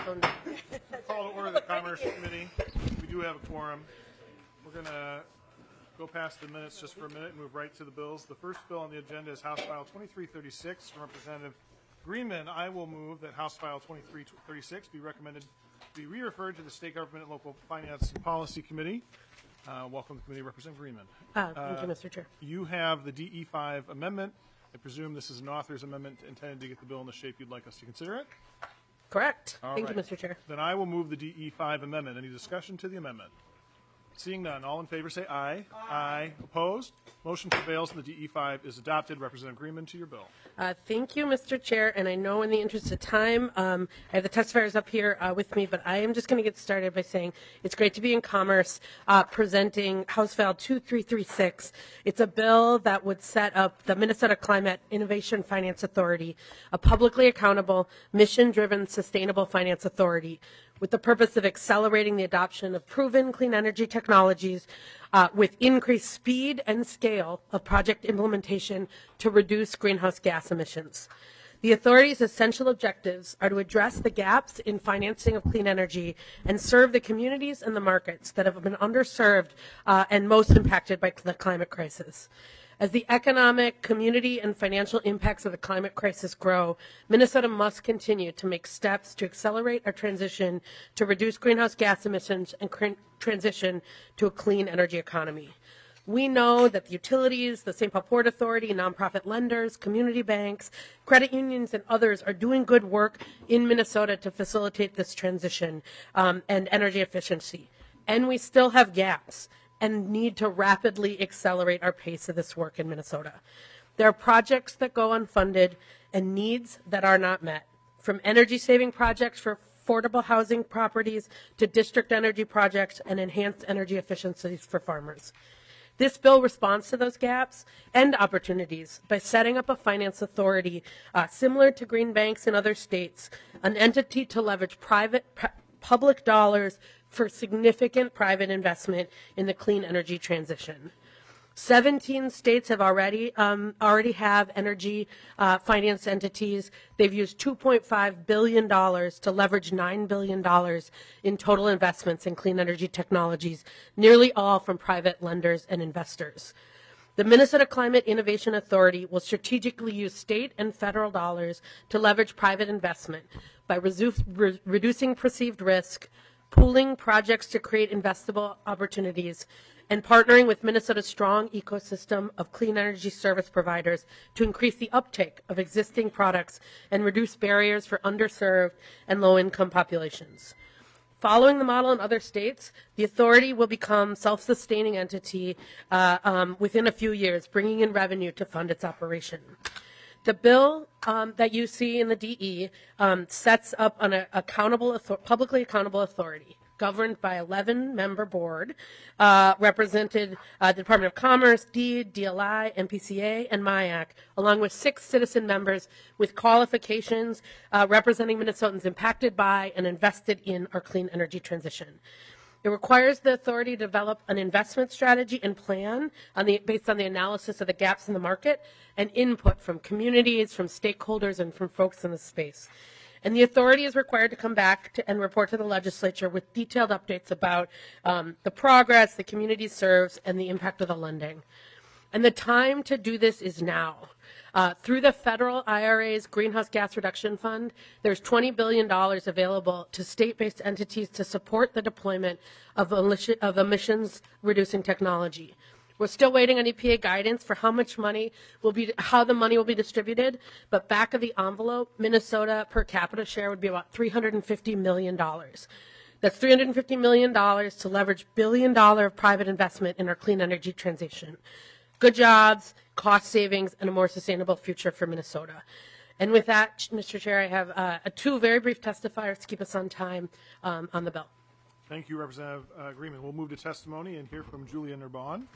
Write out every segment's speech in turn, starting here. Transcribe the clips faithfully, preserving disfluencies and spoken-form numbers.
microphone. Call to order the Commerce Committee. We do have a quorum. We're going to go past the minutes just for a minute and move right to the bills. The first bill on the agenda is House File twenty-three thirty-six from Representative Greenman. I will move that House File twenty-three thirty-six be recommended to be re-referred to the State Government and Local Finance and Policy Committee. Uh, welcome to the committee, Representative Greenman. Uh, thank uh, you, Mister Chair. You have the D E five amendment. I presume this is an author's amendment intended to get the bill in the shape you'd like us to consider it. Correct. All thank right. you, Mister Chair. Then I will move the D E five amendment. Any discussion to the amendment? Seeing none, all in favor say aye. Aye. Aye. Opposed? Motion prevails and the D E five is adopted. Representative Greenman, to your bill. Uh, thank you, Mister Chair. And I know in the interest of time, um, I have the testifiers up here uh, with me, but I am just going to get started by saying it's great to be in Commerce uh, presenting House File twenty-three thirty-six. It's a bill that would set up the Minnesota Climate Innovation Finance Authority, a publicly accountable, mission-driven, sustainable finance authority with the purpose of accelerating the adoption of proven clean energy technologies uh, with increased speed and scale of project implementation to reduce greenhouse gas emissions. The authority's essential objectives are to address the gaps in financing of clean energy and serve the communities and the markets that have been underserved uh, and most impacted by the climate crisis. As the economic, community, and financial impacts of the climate crisis grow, Minnesota must continue to make steps to accelerate our transition to reduce greenhouse gas emissions and cr- transition to a clean energy economy. We know that the utilities, the Saint Paul Port Authority, nonprofit lenders, community banks, credit unions, and others are doing good work in Minnesota to facilitate this transition um, and energy efficiency. And we still have gaps and need to rapidly accelerate our pace of this work in Minnesota. There are projects that go unfunded and needs that are not met, from energy-saving projects for affordable housing properties to district energy projects and enhanced energy efficiencies for farmers. This bill responds to those gaps and opportunities by setting up a finance authority uh, similar to green banks in other states, an entity to leverage private, pu- public dollars for significant private investment in the clean energy transition. seventeen states have already um, already have energy uh, finance entities. They've used two point five billion dollars to leverage nine billion dollars in total investments in clean energy technologies, nearly all from private lenders and investors. The Minnesota Climate Innovation Authority will strategically use state and federal dollars to leverage private investment by resu- re- reducing perceived risk, pooling projects to create investable opportunities, and partnering with Minnesota's strong ecosystem of clean energy service providers to increase the uptake of existing products and reduce barriers for underserved and low-income populations. Following the model in other states, the authority will become a self-sustaining entity uh, um, within a few years, bringing in revenue to fund its operation. The bill um, that you see in the D E um, sets up an accountable, publicly accountable authority governed by eleven member board, uh, represented uh, the Department of Commerce, D E D, D L I, M P C A, and M I A C, along with six citizen members with qualifications uh, representing Minnesotans impacted by and invested in our clean energy transition. It requires the authority to develop an investment strategy and plan on the, based on the analysis of the gaps in the market and input from communities, from stakeholders, and from folks in the space. And the authority is required to come back to, and report to the legislature with detailed updates about um, the progress the community serves and the impact of the lending. And the time to do this is now. Uh, through the federal I R A's Greenhouse Gas Reduction Fund, there's twenty billion dollars available to state-based entities to support the deployment of, of emissions-reducing technology. We're still waiting on E P A guidance for how much money will be, how the money will be distributed, but back of the envelope, Minnesota per capita share would be about three hundred fifty million dollars. That's three hundred fifty million dollars to leverage billion-dollar private investment in our clean energy transition. Good jobs, cost savings, and a more sustainable future for Minnesota. And with that, Mister Chair, I have uh, two very brief testifiers to keep us on time um, on the bill. Thank you, Representative uh, Greenman. We'll move to testimony and hear from Julia Nerbonne.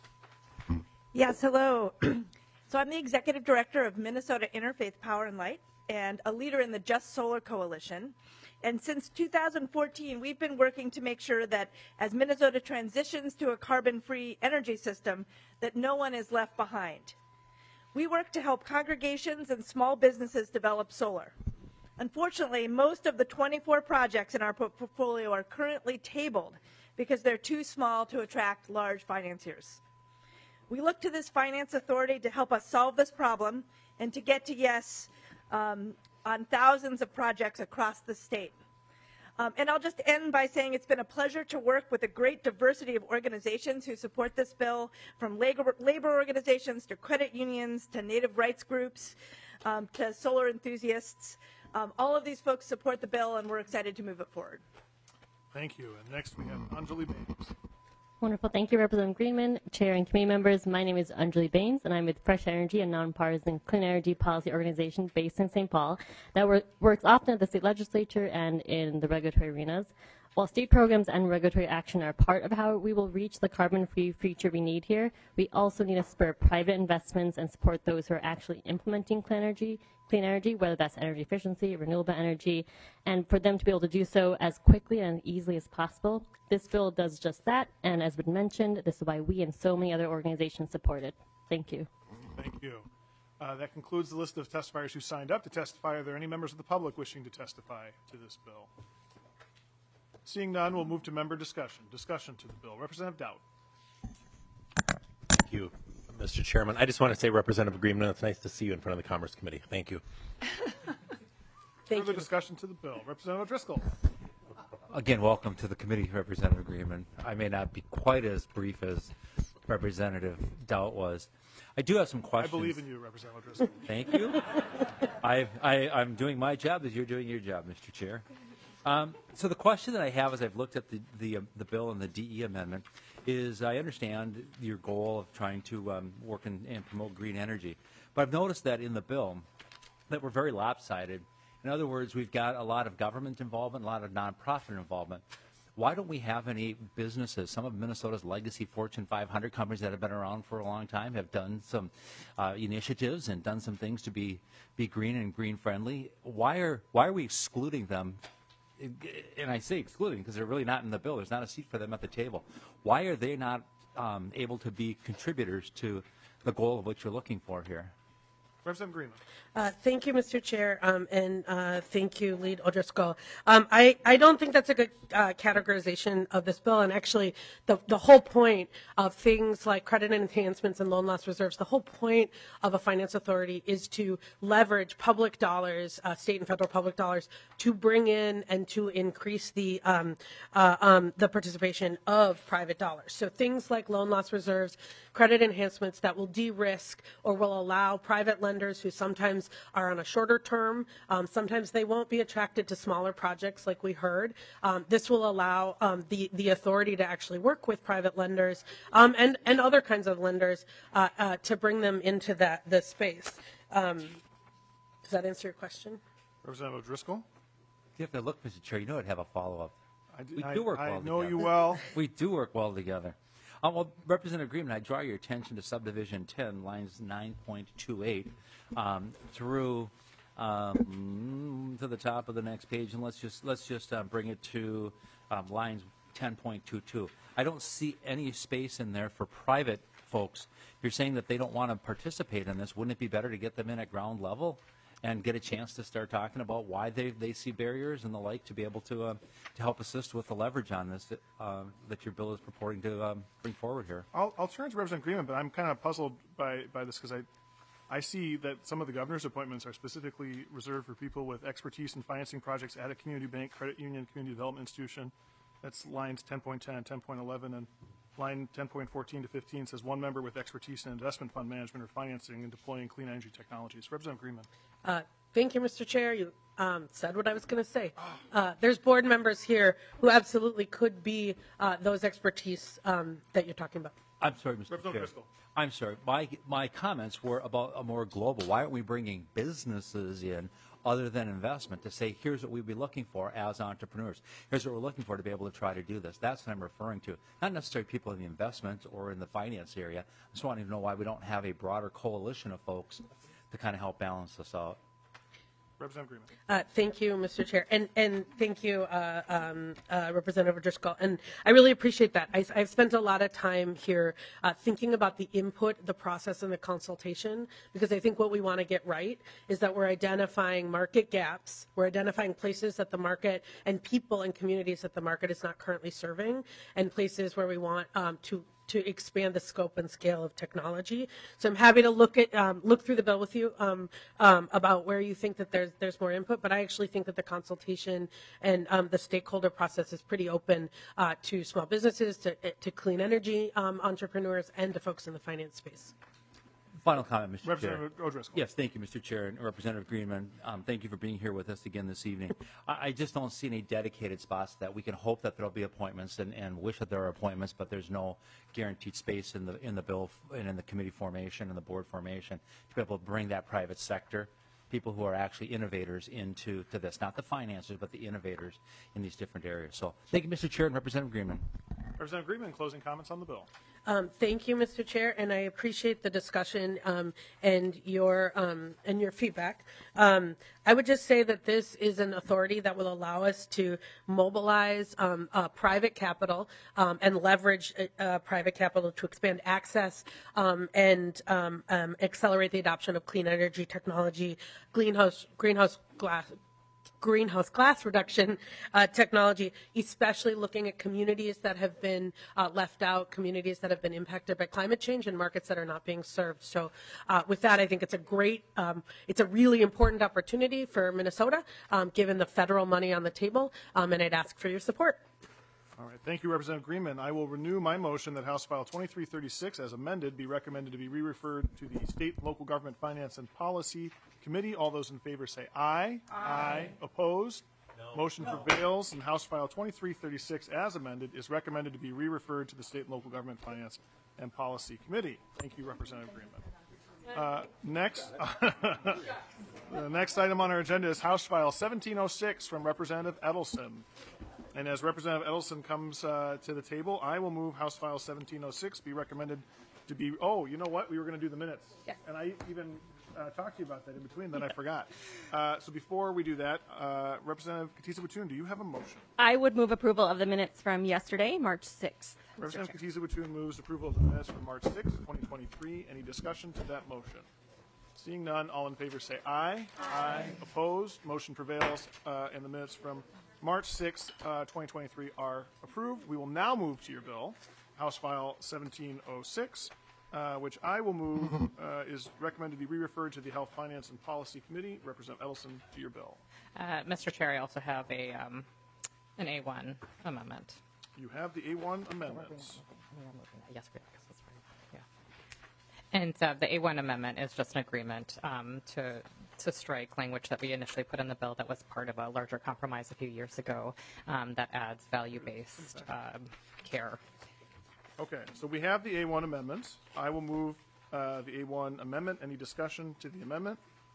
Yes, hello. So I'm the Executive Director of Minnesota Interfaith Power and Light and a leader in the Just Solar Coalition. And since two thousand fourteen, we've been working to make sure that as Minnesota transitions to a carbon-free energy system, that no one is left behind. We work to help congregations and small businesses develop solar. Unfortunately, most of the twenty-four projects in our portfolio are currently tabled because they're too small to attract large financiers. We look to this finance authority to help us solve this problem and to get to yes um, on thousands of projects across the state. Um, and I'll just end by saying it's been a pleasure to work with a great diversity of organizations who support this bill, from labor, labor organizations to credit unions to native rights groups um, to solar enthusiasts. Um, all of these folks support the bill, and we're excited to move it forward. Thank you. And next we have Anjali Baines. Wonderful. Thank you, Representative Greenman, Chair and committee members. My name is Anjali Baines, and I'm with Fresh Energy, a nonpartisan clean energy policy organization based in Saint Paul that work, works often at the state legislature and in the regulatory arenas. While state programs and regulatory action are part of how we will reach the carbon-free future we need here, we also need to spur private investments and support those who are actually implementing clean energy, clean energy, whether that's energy efficiency, renewable energy, and for them to be able to do so as quickly and easily as possible. This bill does just that, and as been mentioned, this is why we and so many other organizations support it. Thank you. Thank you. Uh, that concludes the list of testifiers who signed up to testify. Are there any members of the public wishing to testify to this bill? Seeing none, we'll move to member discussion. Discussion to the bill. Representative Dowd. Thank you, Mister Chairman. I just want to say, Representative Greenman, it's nice to see you in front of the Commerce Committee. Thank you. Thank Further you. discussion to the bill. Representative Driscoll. Again, welcome to the committee, Representative Greenman. I may not be quite as brief as Representative Dowd was. I do have some I questions. believe in you, Representative Driscoll. Thank you. I, I, I'm doing my job as you're doing your job, Mister Chair. Um, so the question that I have as I've looked at the, the, uh, the bill and the D E amendment is I understand your goal of trying to um, work in, and promote green energy. But I've noticed that in the bill that we're very lopsided. In other words, we've got a lot of government involvement, a lot of nonprofit involvement. Why don't we have any businesses? Some of Minnesota's legacy Fortune five hundred companies that have been around for a long time have done some uh, initiatives and done some things to be, be green and green friendly. Why are, why are we excluding them? And I say excluding because they're really not in the bill. There's not a seat for them at the table. Why are they not um, able to be contributors to the goal of what you're looking for here? Representative Greenman. Uh, thank you, Mister Chair, um, and uh, thank you, Lead O'Driscoll. Um, I, I don't think that's a good uh, categorization of this bill, and actually the, the whole point of things like credit enhancements and loan loss reserves, the whole point of a finance authority is to leverage public dollars, uh, state and federal public dollars, to bring in and to increase the, um, uh, um, the participation of private dollars. So things like loan loss reserves, credit enhancements that will de-risk or will allow private lenders who sometimes are on a shorter term, um, sometimes they won't be attracted to smaller projects like we heard. Um, this will allow um, the, the authority to actually work with private lenders um, and, and other kinds of lenders uh, uh, to bring them into that this space. Um, does that answer your question? Representative Driscoll. You have to look, Mister Chair. You know I'd have a follow-up. I do, We I, do work I well know together. you well. We do work well together. Uh, well, Representative Greenman, I draw your attention to subdivision ten, lines nine point two eight, um, through um, to the top of the next page, and let's just let's just uh, bring it to um, lines ten point two two. I don't see any space in there for private folks. You're saying that they don't want to participate in this. Wouldn't it be better to get them in at ground level and get a chance to start talking about why they, they see barriers and the like to be able to uh, to help assist with the leverage on this uh, that your bill is purporting to um, bring forward here? I'll, I'll turn to Representative Greenman, but I'm kind of puzzled by, by this because I, I see that some of the governor's appointments are specifically reserved for people with expertise in financing projects at a community bank, credit union, community development institution. That's lines ten point ten and ten point eleven, and line ten point fourteen to fifteen says one member with expertise in investment fund management or financing and deploying clean energy technologies. Representative Greenman. Uh, thank you, Mister Chair. You um, said what I was going to say. Uh, there's board members here who absolutely could be uh, those expertise um, that you're talking about. I'm sorry, Mister Representative Chair. Driscoll. I'm sorry. My my comments were about a more global. Why aren't we bringing businesses in other than investment to say, here's what we'd be looking for as entrepreneurs. Here's what we're looking for to be able to try to do this. That's what I'm referring to. Not necessarily people in the investment or in the finance area. I just wanting to know why we don't have a broader coalition of folks to kind of help balance this out. Representative Greenman. Uh, thank you, Mister Chair, and and thank you, uh, um, uh, Representative Driscoll. And I really appreciate that. I, I've spent a lot of time here uh, thinking about the input, the process, and the consultation, because I think what we want to get right is that we're identifying market gaps, we're identifying places that the market and people and communities that the market is not currently serving, and places where we want um, to. to expand the scope and scale of technology. So I'm happy to look at um, look through the bill with you um, um, about where you think that there's there's more input. But I actually think that the consultation and um, the stakeholder process is pretty open uh, to small businesses, to to clean energy um, entrepreneurs, and to folks in the finance space. Final comment, Mister Chair. Representative O'Driscoll. Yes, thank you, Mister Chair, and Representative Greenman. Um, thank you for being here with us again this evening. I, I just don't see any dedicated spots that we can hope that there'll be appointments and, and wish that there are appointments, but there's no guaranteed space in the in the bill f- and in the committee formation and the board formation to be able to bring that private sector, people who are actually innovators into to this, not the financiers, but the innovators in these different areas. So thank you, Mister Chair and Representative Greenman. Representative Greenman, closing comments on the bill. Um, thank you, Mister Chair, and I appreciate the discussion um, and your um, and your feedback. Um, I would just say that this is an authority that will allow us to mobilize um, uh, private capital um, and leverage uh, private capital to expand access um, and um, um, accelerate the adoption of clean energy technology, greenhouse greenhouse gas. greenhouse gas reduction uh, technology, especially looking at communities that have been uh, left out, communities that have been impacted by climate change, and markets that are not being served. So uh, with that, I think it's a great, um, it's a really important opportunity for Minnesota, um, given the federal money on the table, um, and I'd ask for your support. All right, thank you, Representative Greenman. I will renew my motion that House File twenty-three thirty-six, as amended, be recommended to be re-referred to the State and Local Government Finance and Policy Committee. All those in favor say aye. Aye. Aye. Opposed? No. Motion no. prevails, and House File twenty-three thirty-six, as amended, is recommended to be re-referred to the State and Local Government Finance and Policy Committee. Thank you, Representative Greenman. Uh, next, the next item on our agenda is House File seventeen oh six from Representative Edelson. And as Representative Edelson comes uh, to the table, I will move House File seventeen oh six be recommended to be, oh, you know what? We were going to do the minutes. Yeah. And I even uh, talked to you about that in between, then I forgot. Uh, so before we do that, uh, Representative Katiza-Watun, do you have a motion? I would move approval of the minutes from yesterday, March sixth. Representative Katiza-Watun moves approval of the minutes from March sixth, twenty twenty-three. Any discussion to that motion? Seeing none, all in favor say aye. Aye. Aye. Opposed? Motion prevails, uh, and the minutes from March sixth, uh, twenty twenty-three are approved. We will now move to your bill, House File seventeen oh six, uh, which I will move uh, is recommended to be re-referred to the Health, Finance, and Policy Committee. Representative Edelson, to your bill. Uh, Mister Chair, I also have a um, an A one amendment. You have the A one amendments. Yes, because that's right. Yeah. And uh, the A one amendment is just an agreement um, to to strike language that we initially put in the bill that was part of a larger compromise a few years ago um, that adds value-based um, care. Okay, so we have the A one amendments. I will move uh, the A one amendment. Any discussion to the amendment?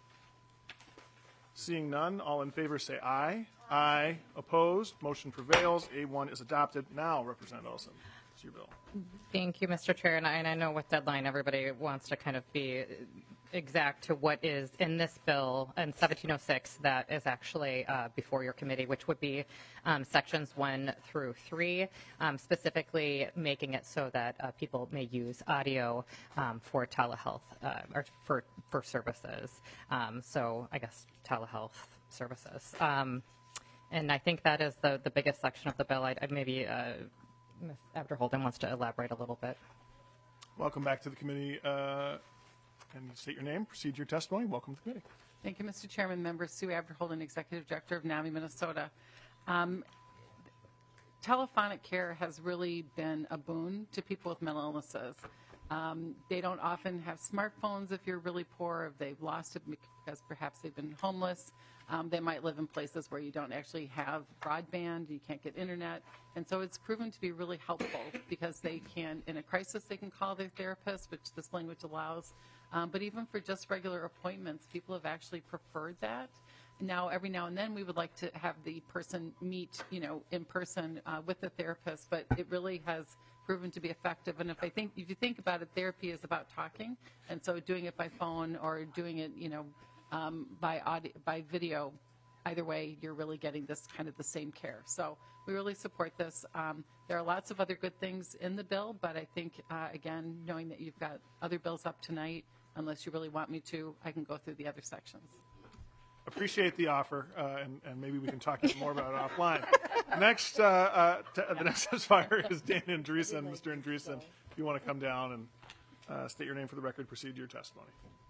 Seeing none, all in favor say aye. Aye. Opposed? Motion prevails. A one is adopted. Now, Representative Ellison, it's your bill. Thank you, Mister Chair. And I, and I know with deadline, everybody wants to kind of be exact to what is in this bill in seventeen oh six that is actually uh, before your committee, which would be um, sections one through three, um, specifically making it so that uh, people may use audio um, for telehealth uh, or for, for services. Um, so I guess telehealth services. Um, and I think that is the, the biggest section of the bill. I, I maybe uh, Miz Abderholden wants to elaborate a little bit. Welcome back to the committee. Uh, and state your name, proceed to your testimony. Welcome to the committee. Thank you, Mister Chairman. Member Sue Abderholden, Executive Director of NAMI, Minnesota. Um, telephonic care has really been a boon to people with mental illnesses. Um, they don't often have smartphones if you're really poor, if they've lost it because perhaps they've been homeless. Um, they might live in places where you don't actually have broadband, you can't get internet. And so it's proven to be really helpful because they can, in a crisis, they can call their therapist, which this language allows. Um, but even for just regular appointments, people have actually preferred that. Now, every now and then, we would like to have the person meet, you know, in person uh, with the therapist, but it really has proven to be effective. And if I think, if you think about it, therapy is about talking, and so doing it by phone or doing it, you know, um, by audio, by video. Either way, you're really getting this kind of the same care. So we really support this. Um, there are lots of other good things in the bill, but I think, uh, again, knowing that you've got other bills up tonight, unless you really want me to, I can go through the other sections. Appreciate the offer, uh, and, and maybe we can talk even more about it offline. Next, uh, uh, t- the next testifier is Dan Andreessen. Mister Andreessen, if you want to come down and uh, state your name for the record, proceed to your testimony.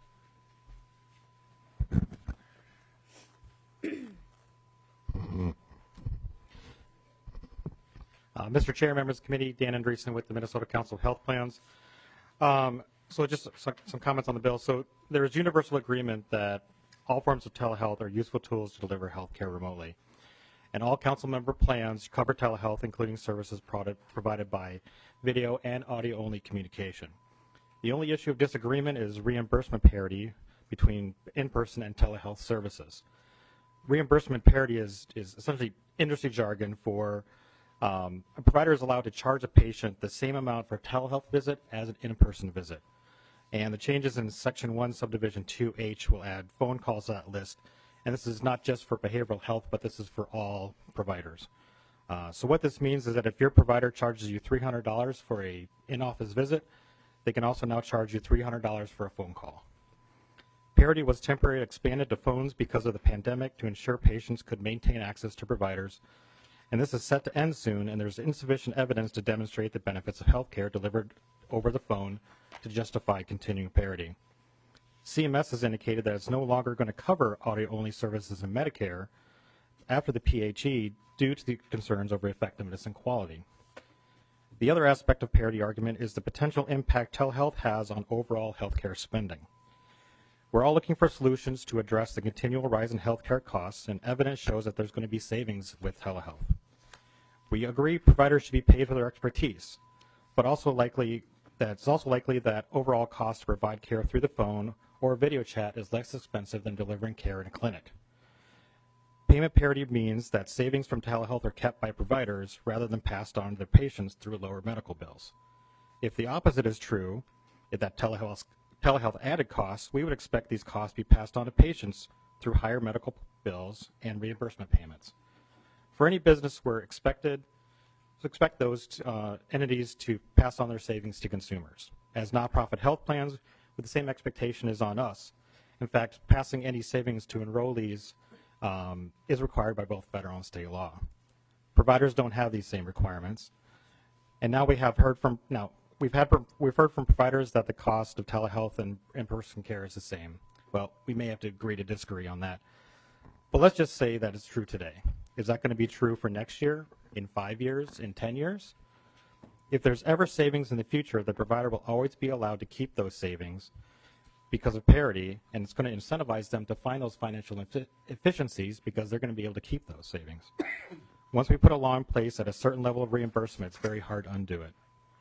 Uh, Mister Chair, members of the committee, Dan Andreessen with the Minnesota Council of Health Plans. Um, so just some, some comments on the bill. So there is universal agreement that all forms of telehealth are useful tools to deliver health care remotely. And all council member plans cover telehealth, including services product, provided by video and audio-only communication. The only issue of disagreement is reimbursement parity between in-person and telehealth services. Reimbursement parity is, is essentially industry jargon for um, a provider is allowed to charge a patient the same amount for a telehealth visit as an in-person visit. And the changes in Section one, Subdivision two H will add phone calls to that list. And this is not just for behavioral health, but this is for all providers. Uh, so what this means is that if your provider charges you three hundred dollars for a in-office visit, they can also now charge you three hundred dollars for a phone call. Parity was temporarily expanded to phones because of the pandemic to ensure patients could maintain access to providers. And this is set to end soon, and there's insufficient evidence to demonstrate the benefits of health care delivered over the phone to justify continuing parity. C M S has indicated that it's no longer going to cover audio-only services in Medicare after the P H E due to the concerns over effectiveness and quality. The other aspect of parity argument is the potential impact telehealth has on overall healthcare spending. We're all looking for solutions to address the continual rise in healthcare costs, and evidence shows that there's going to be savings with telehealth. We agree providers should be paid for their expertise, but also likely that it's also likely that overall cost to provide care through the phone or video chat is less expensive than delivering care in a clinic. Payment parity means that savings from telehealth are kept by providers rather than passed on to their patients through lower medical bills. If the opposite is true, if that telehealth telehealth added costs, we would expect these costs to be passed on to patients through higher medical bills and reimbursement payments. For any business, we're expected expect those uh, entities to pass on their savings to consumers. As nonprofit health plans, with the same expectation is on us. In fact, passing any savings to enrollees um, is required by both federal and state law. Providers don't have these same requirements, and now we have heard from now. We've had we've heard from providers that the cost of telehealth and in-person care is the same. Well, we may have to agree to disagree on that. But let's just say that it's true today. Is that going to be true for next year, in five years, in ten years? If there's ever savings in the future, the provider will always be allowed to keep those savings because of parity, and it's going to incentivize them to find those financial efi- efficiencies because they're going to be able to keep those savings. Once we put a law in place at a certain level of reimbursement, it's very hard to undo it.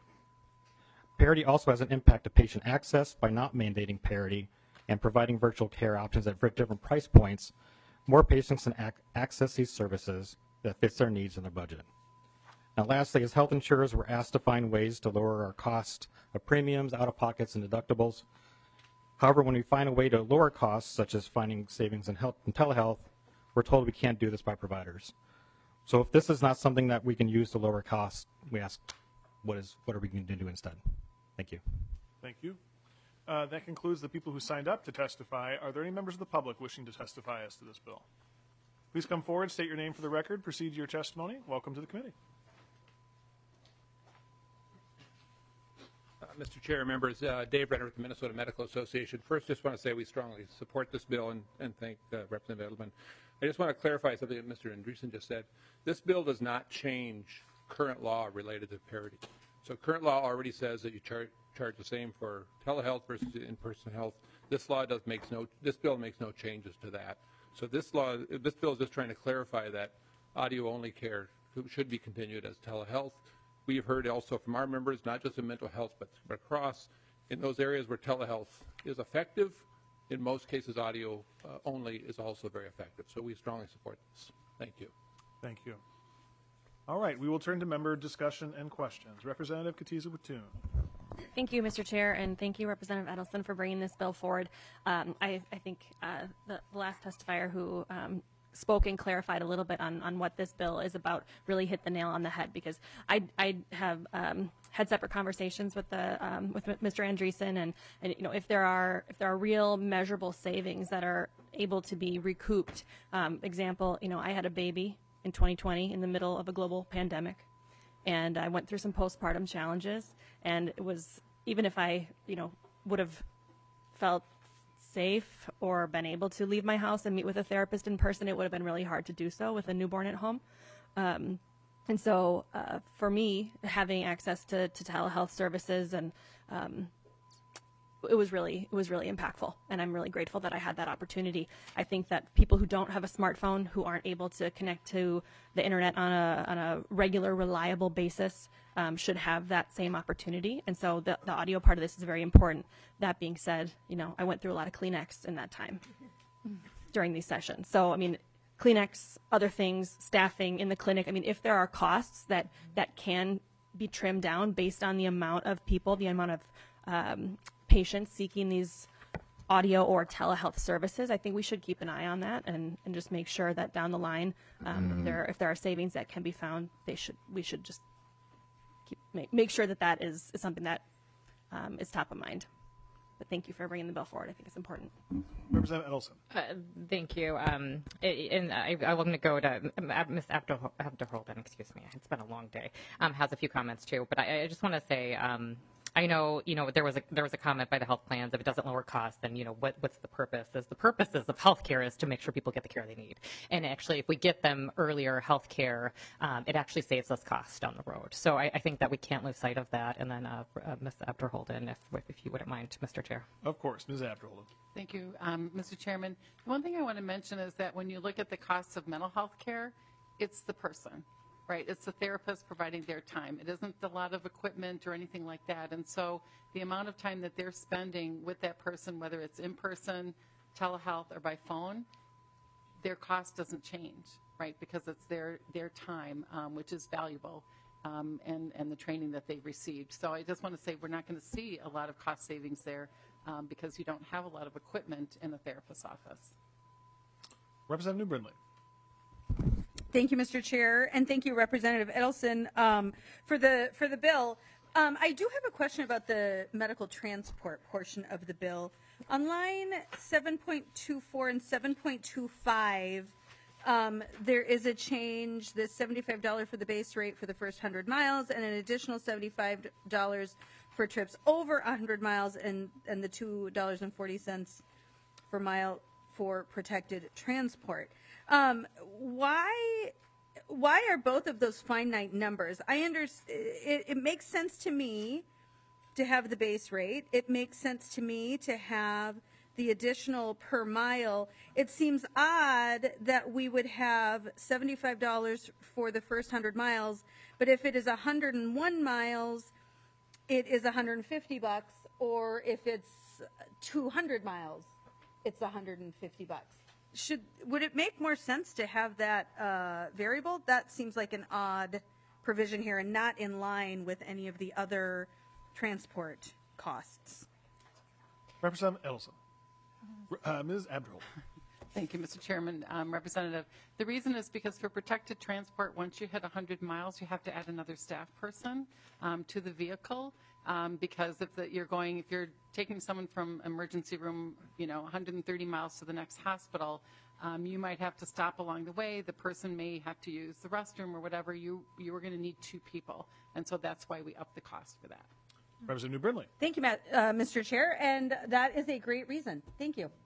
Parity also has an impact to patient access by not mandating parity and providing virtual care options at different price points. More patients can ac- access these services that fits their needs and their budget. Now, lastly, as health insurers, we're asked to find ways to lower our cost of premiums, out-of-pockets, and deductibles. However, when we find a way to lower costs, such as finding savings in, health, in telehealth, we're told we can't do this by providers. So if this is not something that we can use to lower costs, we ask, what is what are we going to do instead? Thank you. Thank you. Uh, that concludes the people who signed up to testify. Are there any members of the public wishing to testify as to this bill? Please come forward, state your name for the record, proceed to your testimony. Welcome to the committee. Uh, Mister Chair, members, uh, Dave Renner with the Minnesota Medical Association. First, just want to say we strongly support this bill and, and thank uh, Representative Edelman. I just want to clarify something that Mister Andreessen just said. This bill does not change current law related to parity. So current law already says that you char- charge the same for telehealth versus in-person health. This law does makes no. This bill makes no changes to that. So this law, this bill is just trying to clarify that audio-only care should be continued as telehealth. We have heard also from our members, not just in mental health, but across, in those areas where telehealth is effective, in most cases audio uh, only is also very effective. So we strongly support this. Thank you. Thank you. All right, we will turn to member discussion and questions. Representative Katiza Wattoon. Thank you, Mister Chair, and thank you, Representative Edelson, for bringing this bill forward. Um, I, I think uh, the, the last testifier who um, spoke and clarified a little bit on, on what this bill is about really hit the nail on the head, because I, I have um, had separate conversations with the um, with Mister Andreessen, and, and you know if there are if there are real measurable savings that are able to be recouped. Um, example, you know I had a baby in twenty twenty in the middle of a global pandemic, and I went through some postpartum challenges, and it was, even if I you know would have felt safe or been able to leave my house and meet with a therapist in person, it would have been really hard to do so with a newborn at home. Um, and so uh, for me, having access to, to telehealth services, and um, it was really it was really impactful, and I'm really grateful that I had that opportunity. I think that people who don't have a smartphone, who aren't able to connect to the internet on a on a regular, reliable basis, um, should have that same opportunity. And so the the audio part of this is very important. That being said, you know, I went through a lot of Kleenex in that time during these sessions. So I mean, Kleenex, other things, staffing in the clinic. I mean, if there are costs that that can be trimmed down based on the amount of people, the amount of um, patients seeking these audio or telehealth services, I think we should keep an eye on that, and, and just make sure that down the line, um, mm. if there if there are savings that can be found, they should we should just keep, make make sure that that is, is something that um, is top of mind. But thank you for bringing the bill forward. I think it's important. Representative Edelson. Uh, thank you. Um, and I, I want to go to Miz Abderholden. Excuse me. It's been a long day. Um, has a few comments too, but I, I just want to say. Um, I know, you know, there was a there was a comment by the health plans, if it doesn't lower costs, then, you know, what what's the purpose? Is the purposes of healthcare is to make sure people get the care they need. And actually, if we get them earlier health care, um, it actually saves us costs down the road. So I, I think that we can't lose sight of that. And then uh, uh, Miz Abderholden, if if you wouldn't mind, Mister Chair. Of course, Miz Abderholden. Thank you, um, Mister Chairman. One thing I want to mention is that when you look at the costs of mental health care, it's the person. Right, it's the therapist providing their time. It isn't a lot of equipment or anything like that. And so the amount of time that they're spending with that person, whether it's in person, telehealth, or by phone, their cost doesn't change, right? Because it's their their time, um, which is valuable, um, and and the training that they've received. So I just want to say we're not going to see a lot of cost savings there, um, because you don't have a lot of equipment in a therapist's office. Representative New Brindley. Thank you, Mister Chair, and thank you, Representative Edelson, um, for the for the bill. Um, I do have a question about the medical transport portion of the bill. On line seven point two four and seven point two five, um, there is a change. The seventy-five dollars for the base rate for the first one hundred miles, and an additional seventy-five dollars for trips over one hundred miles, and and the two dollars and forty cents per mile for protected transport. Um, why, why are both of those finite numbers? I understand it, it makes sense to me to have the base rate. It makes sense to me to have the additional per mile. It seems odd that we would have seventy-five dollars for the first one hundred miles, but if it is one hundred one miles, it is one hundred fifty bucks, or if it's two hundred miles, it's one hundred fifty bucks. Should would it make more sense to have that uh, variable? That seems like an odd provision here, and not in line with any of the other transport costs. Representative Edelson. Uh, Miz Abderholden. Thank you, Mister Chairman. Um, Representative, the reason is because for protected transport, once you hit one hundred miles, you have to add another staff person um, to the vehicle. Um, because if the, you're going, if you're taking someone from emergency room, you know, one hundred thirty miles to the next hospital, um, you might have to stop along the way. The person may have to use the restroom or whatever. You you are going to need two people, and so that's why we up the cost for that. Representative New Brindley. Thank you, Matt, uh, Mister Chair, and that is a great reason. Thank you.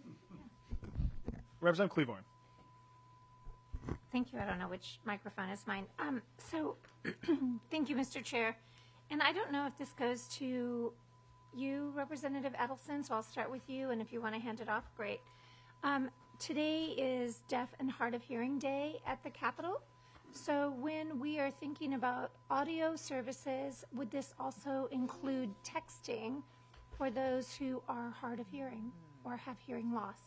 Representative Cleaborn. Thank you. I don't know which microphone is mine. Um, so, thank you, Mister Chair. And I don't know if this goes to you, Representative Edelson, so I'll start with you, and if you want to hand it off, great. Um, today is Deaf and Hard of Hearing Day at the Capitol. So when we are thinking about audio services, would this also include texting for those who are hard of hearing or have hearing loss?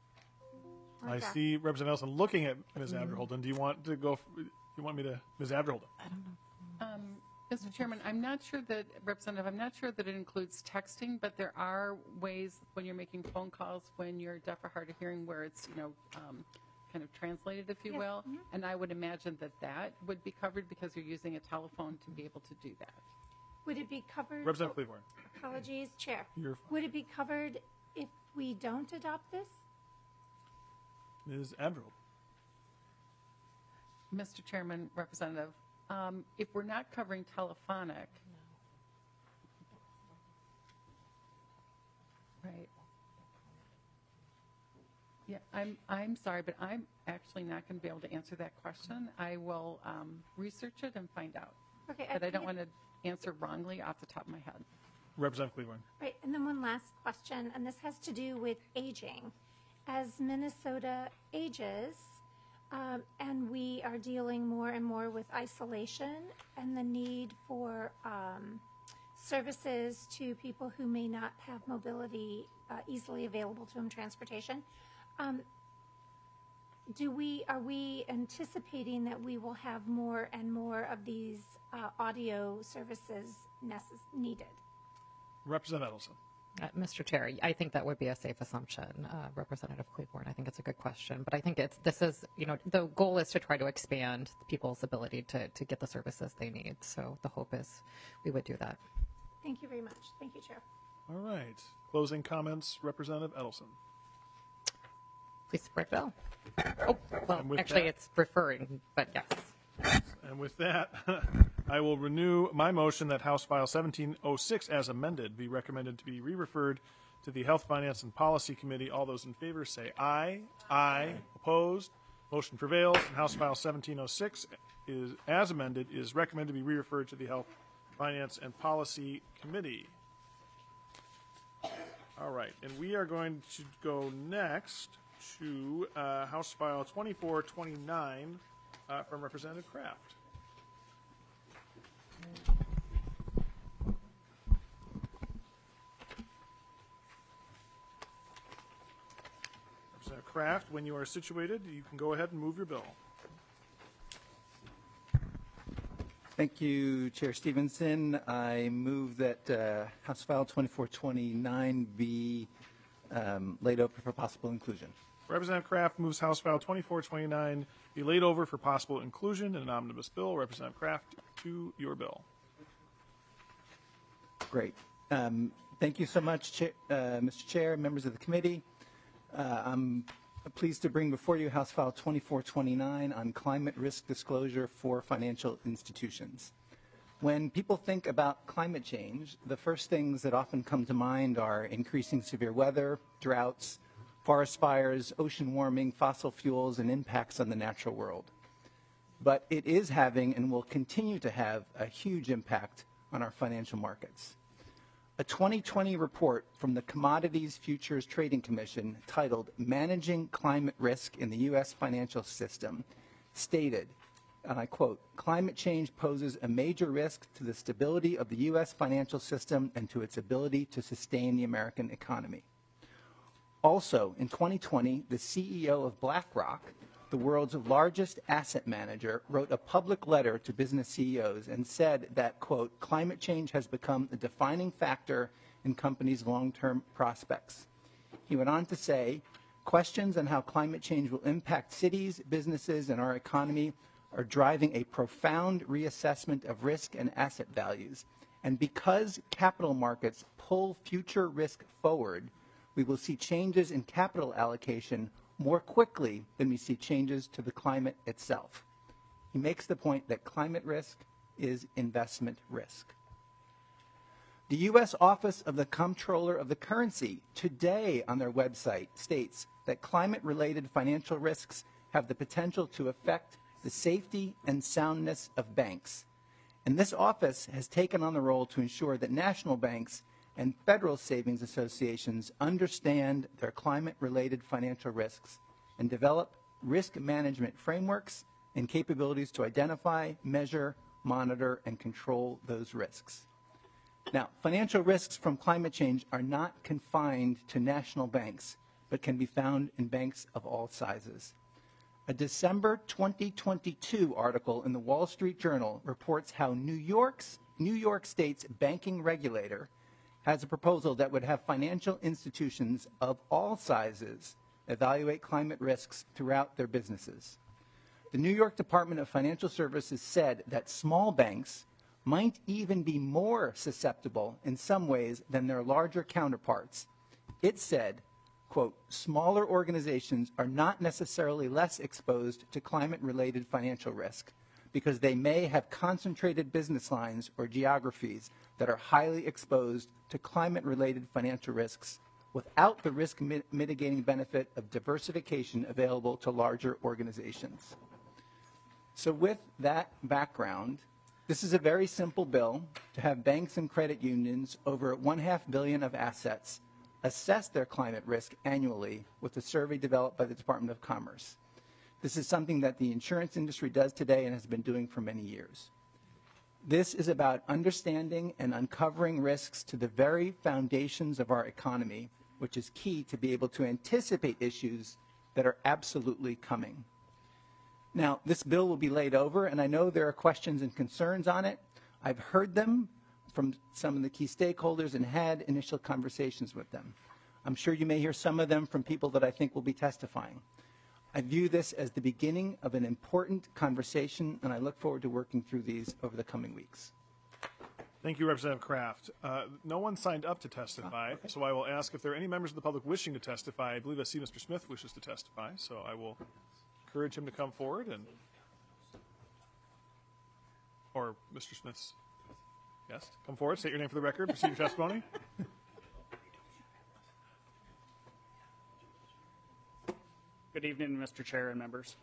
Or I deaf? see Representative Nelson looking at Miz Abderholden. Do you want to go? Do you want me to, Miz Abderholden? I don't know. Um, Mister Chairman, I'm not sure that, Representative, I'm not sure that it includes texting, but there are ways when you're making phone calls, when you're deaf or hard of hearing, where it's, you know, um, kind of translated, if you Yes, will. mhm. And I would imagine that that would be covered because you're using a telephone to be able to do that. Would it be covered? Representative Cleveland. Apologies, Chair. You're fine. Would it be covered if we don't adopt this? Miz Adrobe. Mister Chairman, Representative, um, if we're not covering telephonic, right? Yeah, I'm, I'm sorry, but I'm actually not going to be able to answer that question. I will um, research it and find out. Okay, But I don't think- want to answer wrongly off the top of my head. Representative Cleveland. Right, and then one last question, and this has to do with aging. As Minnesota ages, um, and we are dealing more and more with isolation and the need for um, services to people who may not have mobility uh, easily available to them, transportation. Um, do we are we anticipating that we will have more and more of these uh, audio services necess- needed? Representative Edelson. Uh, Mister Chair, I think that would be a safe assumption, uh, Representative Claiborne. I think it's a good question, but I think it's this is you know the goal is to try to expand people's ability to to get the services they need. So the hope is we would do that. Thank you very much. Thank you, Chair. All right. Closing comments, Representative Edelson. Please support bill. Oh, well, And with actually, that- it's referring, but yes. And with that, I will renew my motion that House File seventeen oh six as amended be recommended to be re-referred to the Health, Finance, and Policy Committee. All those in favor say aye. Aye. Opposed? Motion prevails, and House File seventeen oh six is, as amended, is recommended to be re-referred to the Health, Finance, and Policy Committee. All right, and we are going to go next to uh, House File twenty-four twenty-nine uh, from Representative Kraft. Representative Kraft, when you are situated, you can go ahead and move your bill. Thank you, Chair Stevenson. I move that uh, House File twenty-four twenty-nine be um, laid over for possible inclusion. Representative Kraft moves House File twenty-four twenty-nine be laid over for possible inclusion in an omnibus bill. Representative Kraft, to your bill. Great. Um, thank you so much, Cha- uh, Mister Chair, members of the committee. Uh, I'm pleased to bring before you House File twenty-four twenty-nine on climate risk disclosure for financial institutions. When people think about climate change, the first things that often come to mind are increasing severe weather, droughts, forest fires, ocean warming, fossil fuels, and impacts on the natural world. But it is having and will continue to have a huge impact on our financial markets. A twenty twenty report from the Commodities Futures Trading Commission titled Managing Climate Risk in the U S Financial System stated, and I quote, "Climate change poses a major risk to the stability of the U S financial system and to its ability to sustain the American economy." Also, in twenty twenty, the C E O of BlackRock, the world's largest asset manager, wrote a public letter to business C E Os and said that, quote, "Climate change has become a defining factor in companies' long-term prospects." He went on to say, "Questions on how climate change will impact cities, businesses, and our economy are driving a profound reassessment of risk and asset values. And because capital markets pull future risk forward, we will see changes in capital allocation more quickly than we see changes to the climate itself." He makes the point that climate risk is investment risk. The U S Office of the Comptroller of the Currency today on their website states that climate-related financial risks have the potential to affect the safety and soundness of banks. And this office has taken on the role to ensure that national banks and federal savings associations understand their climate-related financial risks and develop risk management frameworks and capabilities to identify, measure, monitor, and control those risks. Now, financial risks from climate change are not confined to national banks, but can be found in banks of all sizes. A December twenty twenty-two article in the Wall Street Journal reports how New York's New York State's banking regulator has a proposal that would have financial institutions of all sizes evaluate climate risks throughout their businesses. The New York Department of Financial Services said that small banks might even be more susceptible in some ways than their larger counterparts. It said, quote, smaller organizations are not necessarily less exposed to climate-related financial risk because they may have concentrated business lines or geographies that are highly exposed to climate-related financial risks without the risk mit- mitigating benefit of diversification available to larger organizations. So with that background, this is a very simple bill to have banks and credit unions over one half billion of assets assess their climate risk annually with a survey developed by the Department of Commerce. This is something that the insurance industry does today and has been doing for many years. This is about understanding and uncovering risks to the very foundations of our economy, which is key to be able to anticipate issues that are absolutely coming. Now, this bill will be laid over, and I know there are questions and concerns on it. I've heard them from some of the key stakeholders and had initial conversations with them. I'm sure you may hear some of them from people that I think will be testifying. I view this as the beginning of an important conversation, and I look forward to working through these over the coming weeks. Thank you, Representative Kraft. Uh, no one signed up to testify, oh, okay. So I will ask if there are any members of the public wishing to testify. I believe I see Mister Smith wishes to testify, so I will encourage him to come forward, and or Mister Smith's yes, come forward, state your name for the record, proceed your testimony. Good evening, Mister Chair and members.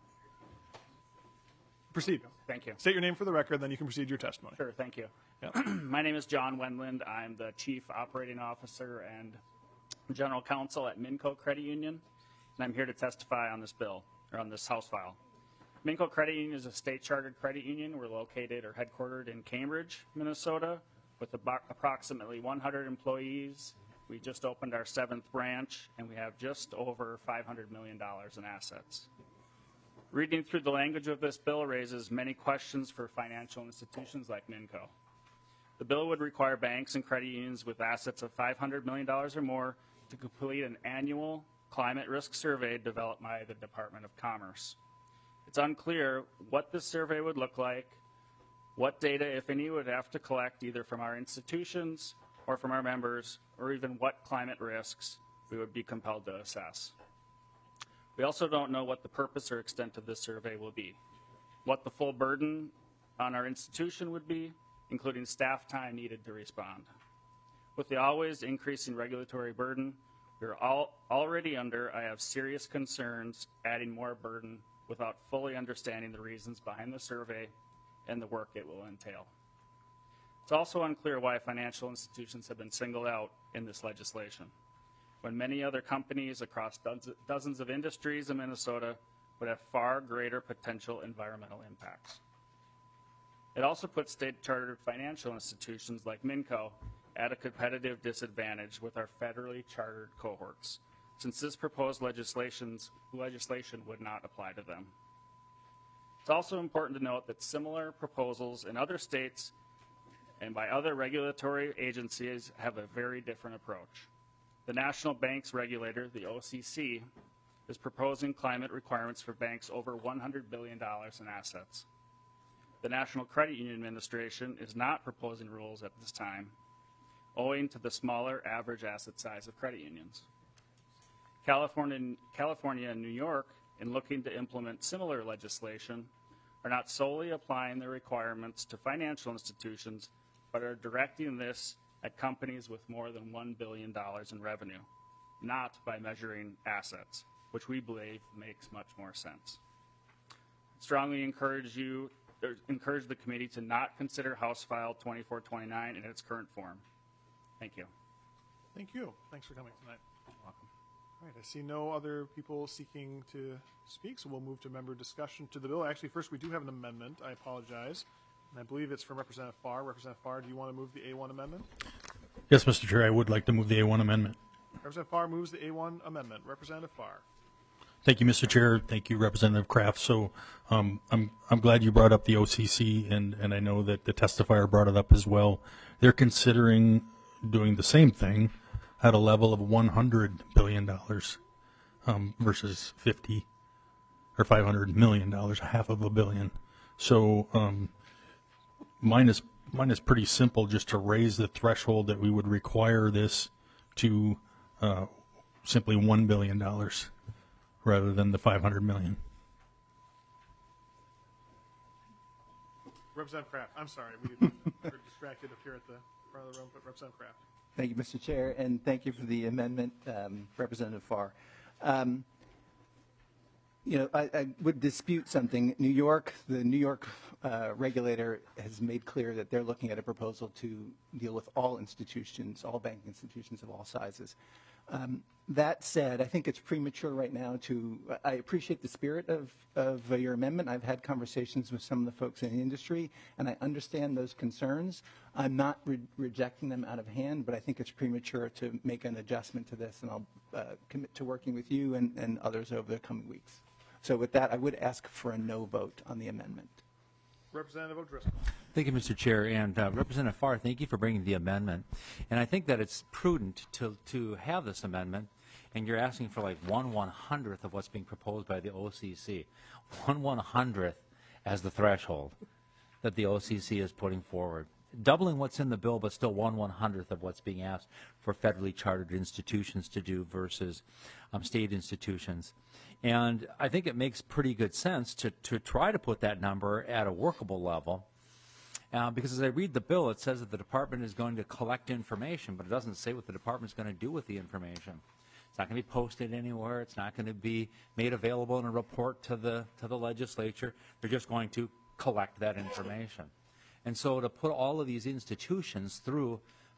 Proceed. Thank you. State your name for the record, then you can proceed your testimony. Sure, thank you. Yep. My name is John Wendland. I'm the Chief Operating Officer and General Counsel at Minco Credit Union, and I'm here to testify on this bill, or on this House file. Minco Credit Union is a state-chartered credit union. We're located or headquartered in Cambridge, Minnesota, with about approximately one hundred employees. We just opened our seventh branch, and we have just over five hundred million dollars in assets. Reading through the language of this bill raises many questions for financial institutions like Minco. The bill would require banks and credit unions with assets of five hundred million dollars or more to complete an annual climate risk survey developed by the Department of Commerce. It's unclear what this survey would look like, what data, if any, would have to collect either from our institutions or from our members, or even what climate risks we would be compelled to assess. We also don't know what the purpose or extent of this survey will be, what the full burden on our institution would be, including staff time needed to respond. With the always increasing regulatory burden we're all already under, I have serious concerns adding more burden without fully understanding the reasons behind the survey and the work it will entail. It's also unclear why financial institutions have been singled out in this legislation, when many other companies across dozens of industries in Minnesota would have far greater potential environmental impacts. It also puts state-chartered financial institutions like Minco at a competitive disadvantage with our federally chartered cohorts, since this proposed legislation's, legislation would not apply to them. It's also important to note that similar proposals in other states and by other regulatory agencies have a very different approach. The National Banks Regulator, the O C C, is proposing climate requirements for banks over one hundred billion dollars in assets. The National Credit Union Administration is not proposing rules at this time, owing to the smaller average asset size of credit unions. California, California and New York, in looking to implement similar legislation, are not solely applying their requirements to financial institutions, but are directing this at companies with more than one billion dollars in revenue, not by measuring assets, which we believe makes much more sense. Strongly encourage you, er, encourage the committee to not consider House File twenty-four twenty-nine in its current form. Thank you. Thank you. Thanks for coming tonight. You're welcome. All right, I see no other people seeking to speak, so we'll move to member discussion to the bill. Actually, first, we do have an amendment. I apologize. And I believe it's from Representative Farr. Representative Farr, do you want to move the A one amendment? Yes, Mister Chair, I would like to move the A one amendment. Representative Farr moves the A one amendment. Representative Farr. Thank you, Mister Chair. Thank you, Representative Kraft. So um, I'm I'm glad you brought up the O C C, and, and I know that the testifier brought it up as well. They're considering doing the same thing at a level of one hundred billion dollars um, versus fifty or five hundred million dollars, half of a billion. So um, mine is mine is pretty simple, just to raise the threshold that we would require this to uh, simply one billion dollars. Rather than the five hundred million. Representative Kraft, I'm sorry, we were distracted up here at the front of the room, but Representative Kraft. Thank you, Mister Chair, and thank you for the amendment, um, Representative Farr. Um, you know, I, I would dispute something. New York, the New York uh, regulator has made clear that they're looking at a proposal to deal with all institutions, all banking institutions of all sizes. Um, that said, I think it's premature right now to, I appreciate the spirit of, of uh, your amendment. I've had conversations with some of the folks in the industry, and I understand those concerns. I'm not re rejecting them out of hand, but I think it's premature to make an adjustment to this, and I'll uh, commit to working with you and, and others over the coming weeks. So with that, I would ask for a no vote on the amendment. Representative O'Driscoll. Thank you, Mister Chair. And uh, Representative Farr, thank you for bringing the amendment. And I think that it's prudent to, to have this amendment, and you're asking for like one one-hundredth of what's being proposed by the O C C. One one-hundredth as the threshold that the O C C is putting forward. Doubling what's in the bill, but still one one-hundredth of what's being asked for federally chartered institutions to do versus um, state institutions. And I think it makes pretty good sense to, to try to put that number at a workable level. Uh, because as I read the bill, it says that the department is going to collect information, but it doesn't say what the department is going to do with the information. It's not going to be posted anywhere. It's not going to be made available in a report to the, to the legislature. They're just going to collect that information. And so to put all of these institutions through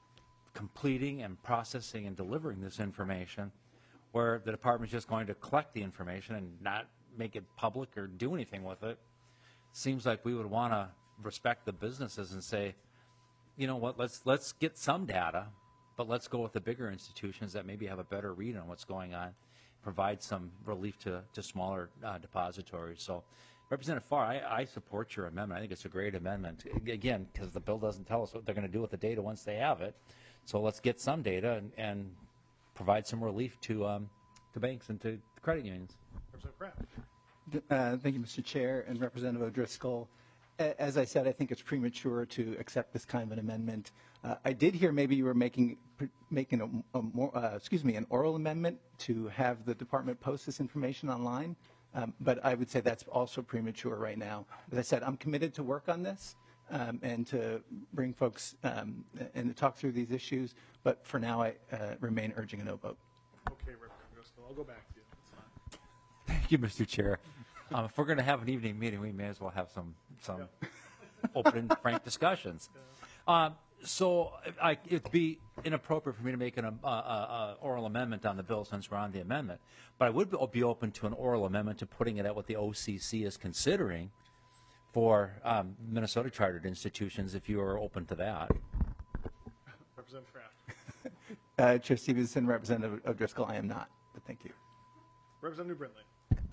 completing and processing and delivering this information, where the department is just going to collect the information and not make it public or do anything with it, seems like we would want to respect the businesses and say, you know what, let's let's get some data, but let's go with the bigger institutions that maybe have a better read on what's going on, provide some relief to, to smaller uh, depositories. So Representative Farr, I, I support your amendment. I think it's a great amendment, again, because the bill doesn't tell us what they're going to do with the data once they have it. So let's get some data and, and provide some relief to um, to banks and to credit unions. Representative Kraft. Uh, thank you, Mister Chair, and Representative O'Driscoll. As I said, I think it's premature to accept this kind of an amendment. Uh, I did hear maybe you were making making a, a more, uh, excuse me, an oral amendment to have the department post this information online, um, but I would say that's also premature right now. As I said, I'm committed to work on this um, and to bring folks um, and to talk through these issues, but for now I uh, remain urging a no vote. Okay, Representative O'Driscoll, I'll go back to you. That's fine. Thank you, Mister Chair. Um, if we're going to have an evening meeting, we may as well have some some yeah. open and frank discussions. Yeah. Um, so I, it'd be inappropriate for me to make an uh, uh, oral amendment on the bill since we're on the amendment. But I would be open to an oral amendment to putting it at what the O C C is considering for um, Minnesota chartered institutions, if you are open to that. Representative Kraft. uh, Chair Stevenson, Representative O'Driscoll, I am not, but thank you. Representative Brindley.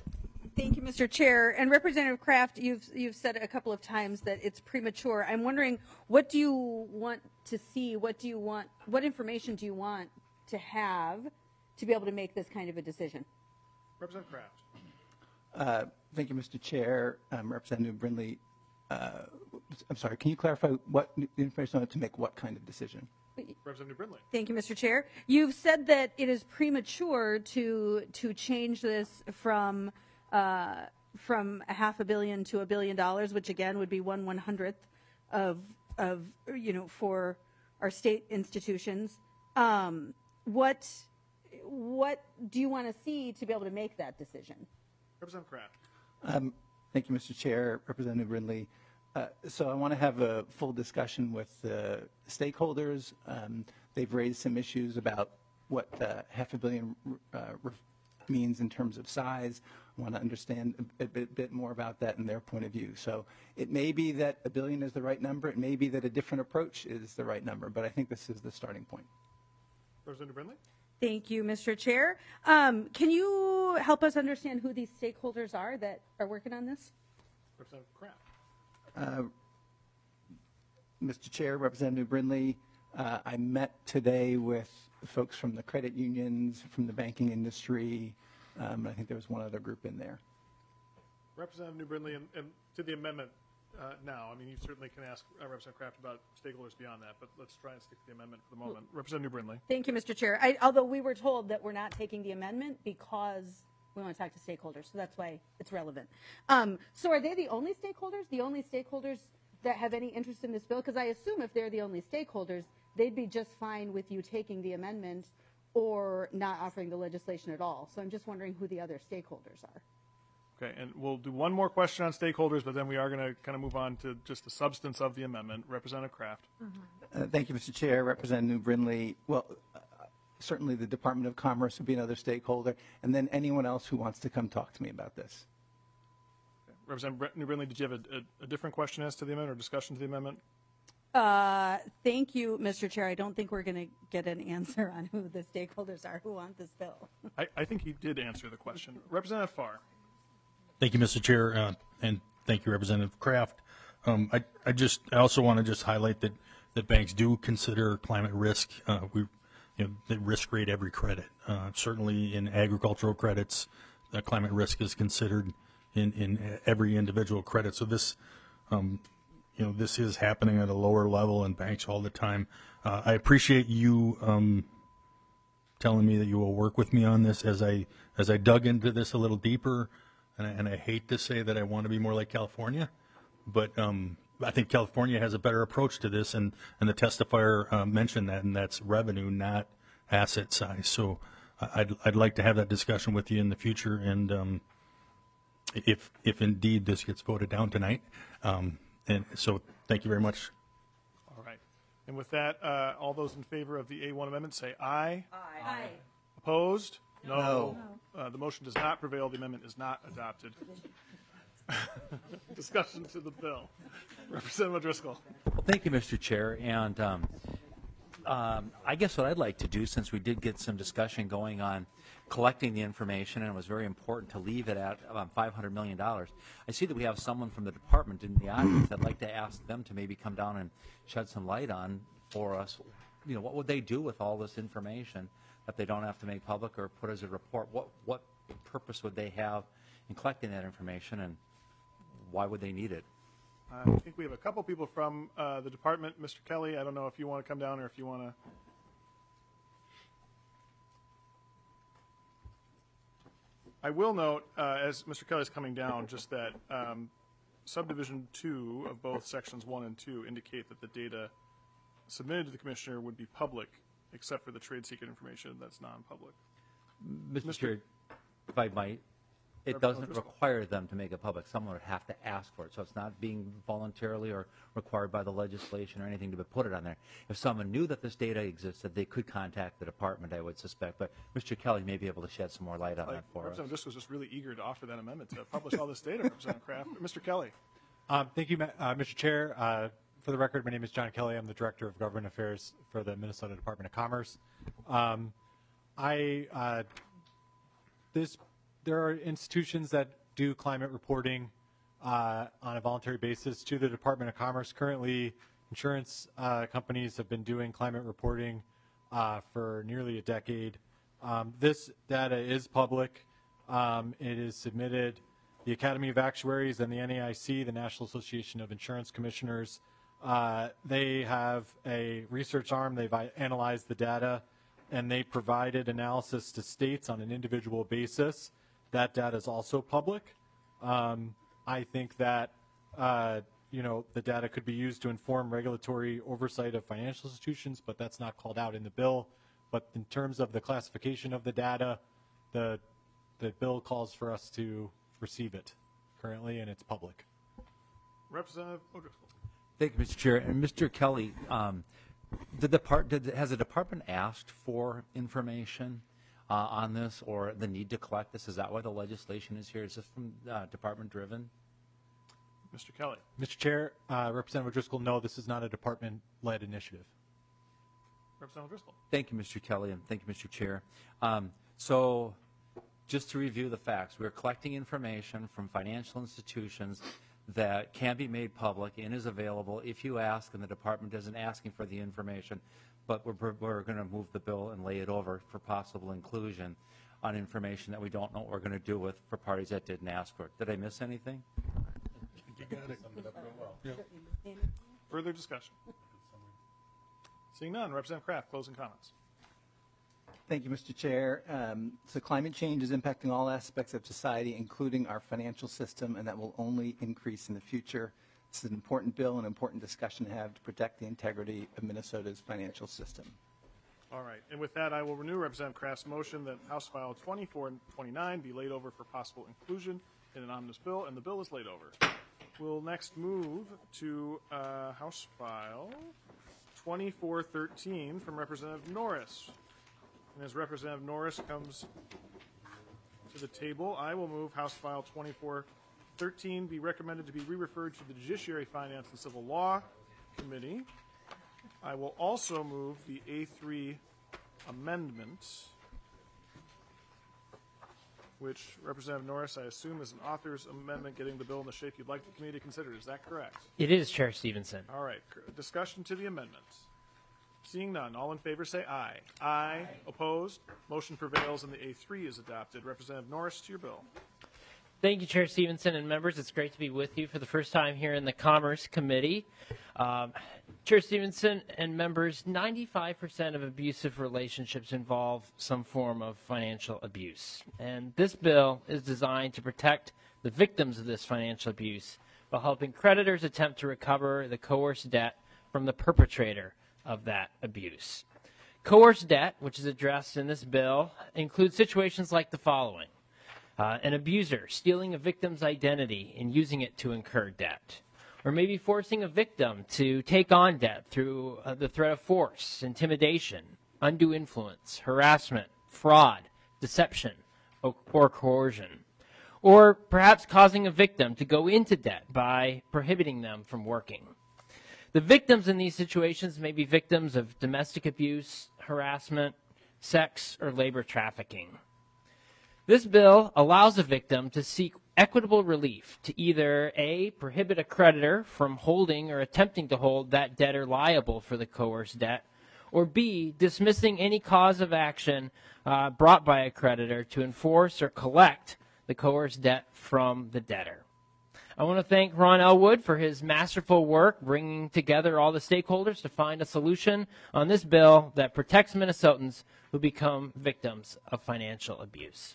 Thank you, Mister Chair. And Representative Kraft, you've you've said a couple of times that it's premature. I'm wondering, what do you want to see? What do you want? What information do you want to have to be able to make this kind of a decision? Representative Kraft. Uh, thank you, Mister Chair. Um, Representative Brindley, uh, I'm sorry, can you clarify what information you want to make what kind of decision? Representative Brindley. Thank you, Mister Chair. You've said that it is premature to to change this from uh, from a half a billion to a billion dollars, which again would be one one hundredth of of you know for our state institutions. Um, what what do you want to see to be able to make that decision? Representative Kraft. Um, thank you, Mister Chair. Representative Brindley. Uh, so I want to have a full discussion with the stakeholders. Um, they've raised some issues about what uh, half a billion uh, means in terms of size. I want to understand a bit, bit more about that in their point of view. So it may be that a billion is the right number. It may be that a different approach is the right number, but I think this is the starting point. Representative Brindley. Thank you, Mister Chair. Um, can you help us understand who these stakeholders are that are working on this? Representative Kraft. Uh, Mister Chair, Representative Brindley, uh, I met today with folks from the credit unions, from the banking industry. Um, I think there was one other group in there. Representative New Brindley, and, and to the amendment uh, now, I mean, you certainly can ask uh, Representative Kraft about stakeholders beyond that, but let's try and stick to the amendment for the moment. Representative New Brindley. Thank you, Mister Chair. I, although we were told that we're not taking the amendment because we want to talk to stakeholders, so that's why it's relevant. Um, so are they the only stakeholders, the only stakeholders that have any interest in this bill? Because I assume if they're the only stakeholders, they'd be just fine with you taking the amendment or not offering the legislation at all. So I'm just wondering who the other stakeholders are. Okay, and we'll do one more question on stakeholders, but then we are going to kind of move on to just the substance of the amendment. Representative Kraft. Uh, thank you, Mister Chair. Representative New Brindley. Well, uh, certainly the Department of Commerce would be another stakeholder, and then anyone else who wants to come talk to me about this. Okay. Representative New Brindley, did you have a, a, a different question as to the amendment or discussion to the amendment? Uh, thank you, Mister Chair. I don't think we're going to get an answer on who the stakeholders are who want this bill. I, I think he did answer the question. Representative Farr. Thank you, Mister Chair, uh, and thank you, Representative Kraft. Um, I, I just I also want to just highlight that, that banks do consider climate risk. Uh, we, you know, they risk rate every credit. Uh, certainly, in agricultural credits, uh, climate risk is considered in, in every individual credit. So this, um, you know, this is happening at a lower level in banks all the time. Uh, I appreciate you um, telling me that you will work with me on this as I as I dug into this a little deeper. And I, and I hate to say that I want to be more like California, but um, I think California has a better approach to this, and, and the testifier uh, mentioned that, and that's revenue, not asset size. So I'd, I'd like to have that discussion with you in the future, and um, if, if indeed this gets voted down tonight. Um, and so thank you very much. All right. And with that, uh, all those in favor of the A one amendment say aye. Aye. Aye. Opposed? No. No. Uh, the motion does not prevail. The amendment is not adopted. Discussion to the bill. Representative O'Driscoll. Well, thank you, Mister Chair. And um, um, I guess what I'd like to do, since we did get some discussion going on collecting the information, and it was very important to leave it at um, five hundred million dollars, I see that we have someone from the department in the audience. I'd like to ask them to maybe come down and shed some light on for us, you know, what would they do with all this information that they don't have to make public or put as a report? What what purpose would they have in collecting that information, and why would they need it? I think we have a couple people from uh, the department. Mister Kelly, I don't know if you want to come down or if you want to. I will note, uh, as Mister Kelly is coming down, just that um, subdivision two of both sections one and two indicate that the data submitted to the commissioner would be public, except for the trade secret information that's non-public. Mister Mister Chair, if I might, it doesn't require them to make it public. Someone would have to ask for it. So it's not being voluntarily or required by the legislation or anything to put it on there. If someone knew that this data existed, they could contact the department, I would suspect. But Mister Kelly may be able to shed some more light on Like, that for us. Representative Driscoll was just really eager to offer that amendment to publish all this data, Representative Kraft. Mister Kelly. Um, thank you, Ma- uh, Mister Chair. Uh, for the record, my name is John Kelly. I'm the Director of Government Affairs for the Minnesota Department of Commerce. Um, I uh, this there are institutions that do climate reporting uh, on a voluntary basis to the Department of Commerce. Currently, insurance uh, companies have been doing climate reporting uh, for nearly a decade. Um, this data is public. Um, it is submitted. The Academy of Actuaries and the N A I C, the National Association of Insurance Commissioners, uh, they have a research arm. They've analyzed the data, and they provided analysis to states on an individual basis. That data is also public. Um, I think that uh, you know the data could be used to inform regulatory oversight of financial institutions, but that's not called out in the bill. But in terms of the classification of the data, the the bill calls for us to receive it currently, and it's public. Representative O'Driscoll. Thank you, Mister Chair. And Mister Kelly, um, the depart, did, has the department asked for information uh, on this or the need to collect this? Is that why the legislation is here? Is this from uh, department driven? Mister Kelly. Mister Chair, uh, Representative O'Driscoll, no, this is not a department-led initiative. Representative Driscoll. Thank you, Mister Kelly, and thank you, Mister Chair. Um, so, just to review the facts, we're collecting information from financial institutions that can be made public and is available if you ask, and the department isn't asking for the information, but we're, we're going to move the bill and lay it over for possible inclusion on information that we don't know what we're going to do with for parties that didn't ask for it. Did I miss anything? You got it. Summed it up real well. Yeah. Further discussion? Seeing none, Representative Kraft, closing comments. Thank you, Mister Chair. Um, so climate change is impacting all aspects of society, including our financial system, and that will only increase in the future. This is an important bill, an important discussion to have to protect the integrity of Minnesota's financial system. All right. And with that, I will renew Representative Kraft's motion that House File twenty-four twenty-nine be laid over for possible inclusion in an omnibus bill, and the bill is laid over. We'll next move to uh, House File twenty-four thirteen from Representative Norris. And as Representative Norris comes to the table, I will move House File twenty-four thirteen be recommended to be re-referred to the Judiciary, Finance, and Civil Law Committee. I will also move the A three amendment, which Representative Norris, I assume, is an author's amendment getting the bill in the shape you'd like the committee to consider. Is that correct? It is, Chair Stevenson. All right. Discussion to the amendment. Seeing none, all in favor say aye. Aye. Opposed? Motion prevails and the A three is adopted. Representative Norris, to your bill. Thank you, Chair Stevenson and members. It's great to be with you for the first time here in the Commerce Committee. Um, Chair Stevenson and members, ninety-five percent of abusive relationships involve some form of financial abuse. And this bill is designed to protect the victims of this financial abuse while helping creditors attempt to recover the coerced debt from the perpetrator of that abuse. Coerced debt, which is addressed in this bill, includes situations like the following. Uh, an abuser stealing a victim's identity and using it to incur debt. Or maybe forcing a victim to take on debt through uh, the threat of force, intimidation, undue influence, harassment, fraud, deception, or, or coercion. Or perhaps causing a victim to go into debt by prohibiting them from working. The victims in these situations may be victims of domestic abuse, harassment, sex, or labor trafficking. This bill allows a victim to seek equitable relief to either A, prohibit a creditor from holding or attempting to hold that debtor liable for the coerced debt, or B, dismissing any cause of action uh, brought by a creditor to enforce or collect the coerced debt from the debtor. I want to thank Ron Elwood for his masterful work bringing together all the stakeholders to find a solution on this bill that protects Minnesotans who become victims of financial abuse.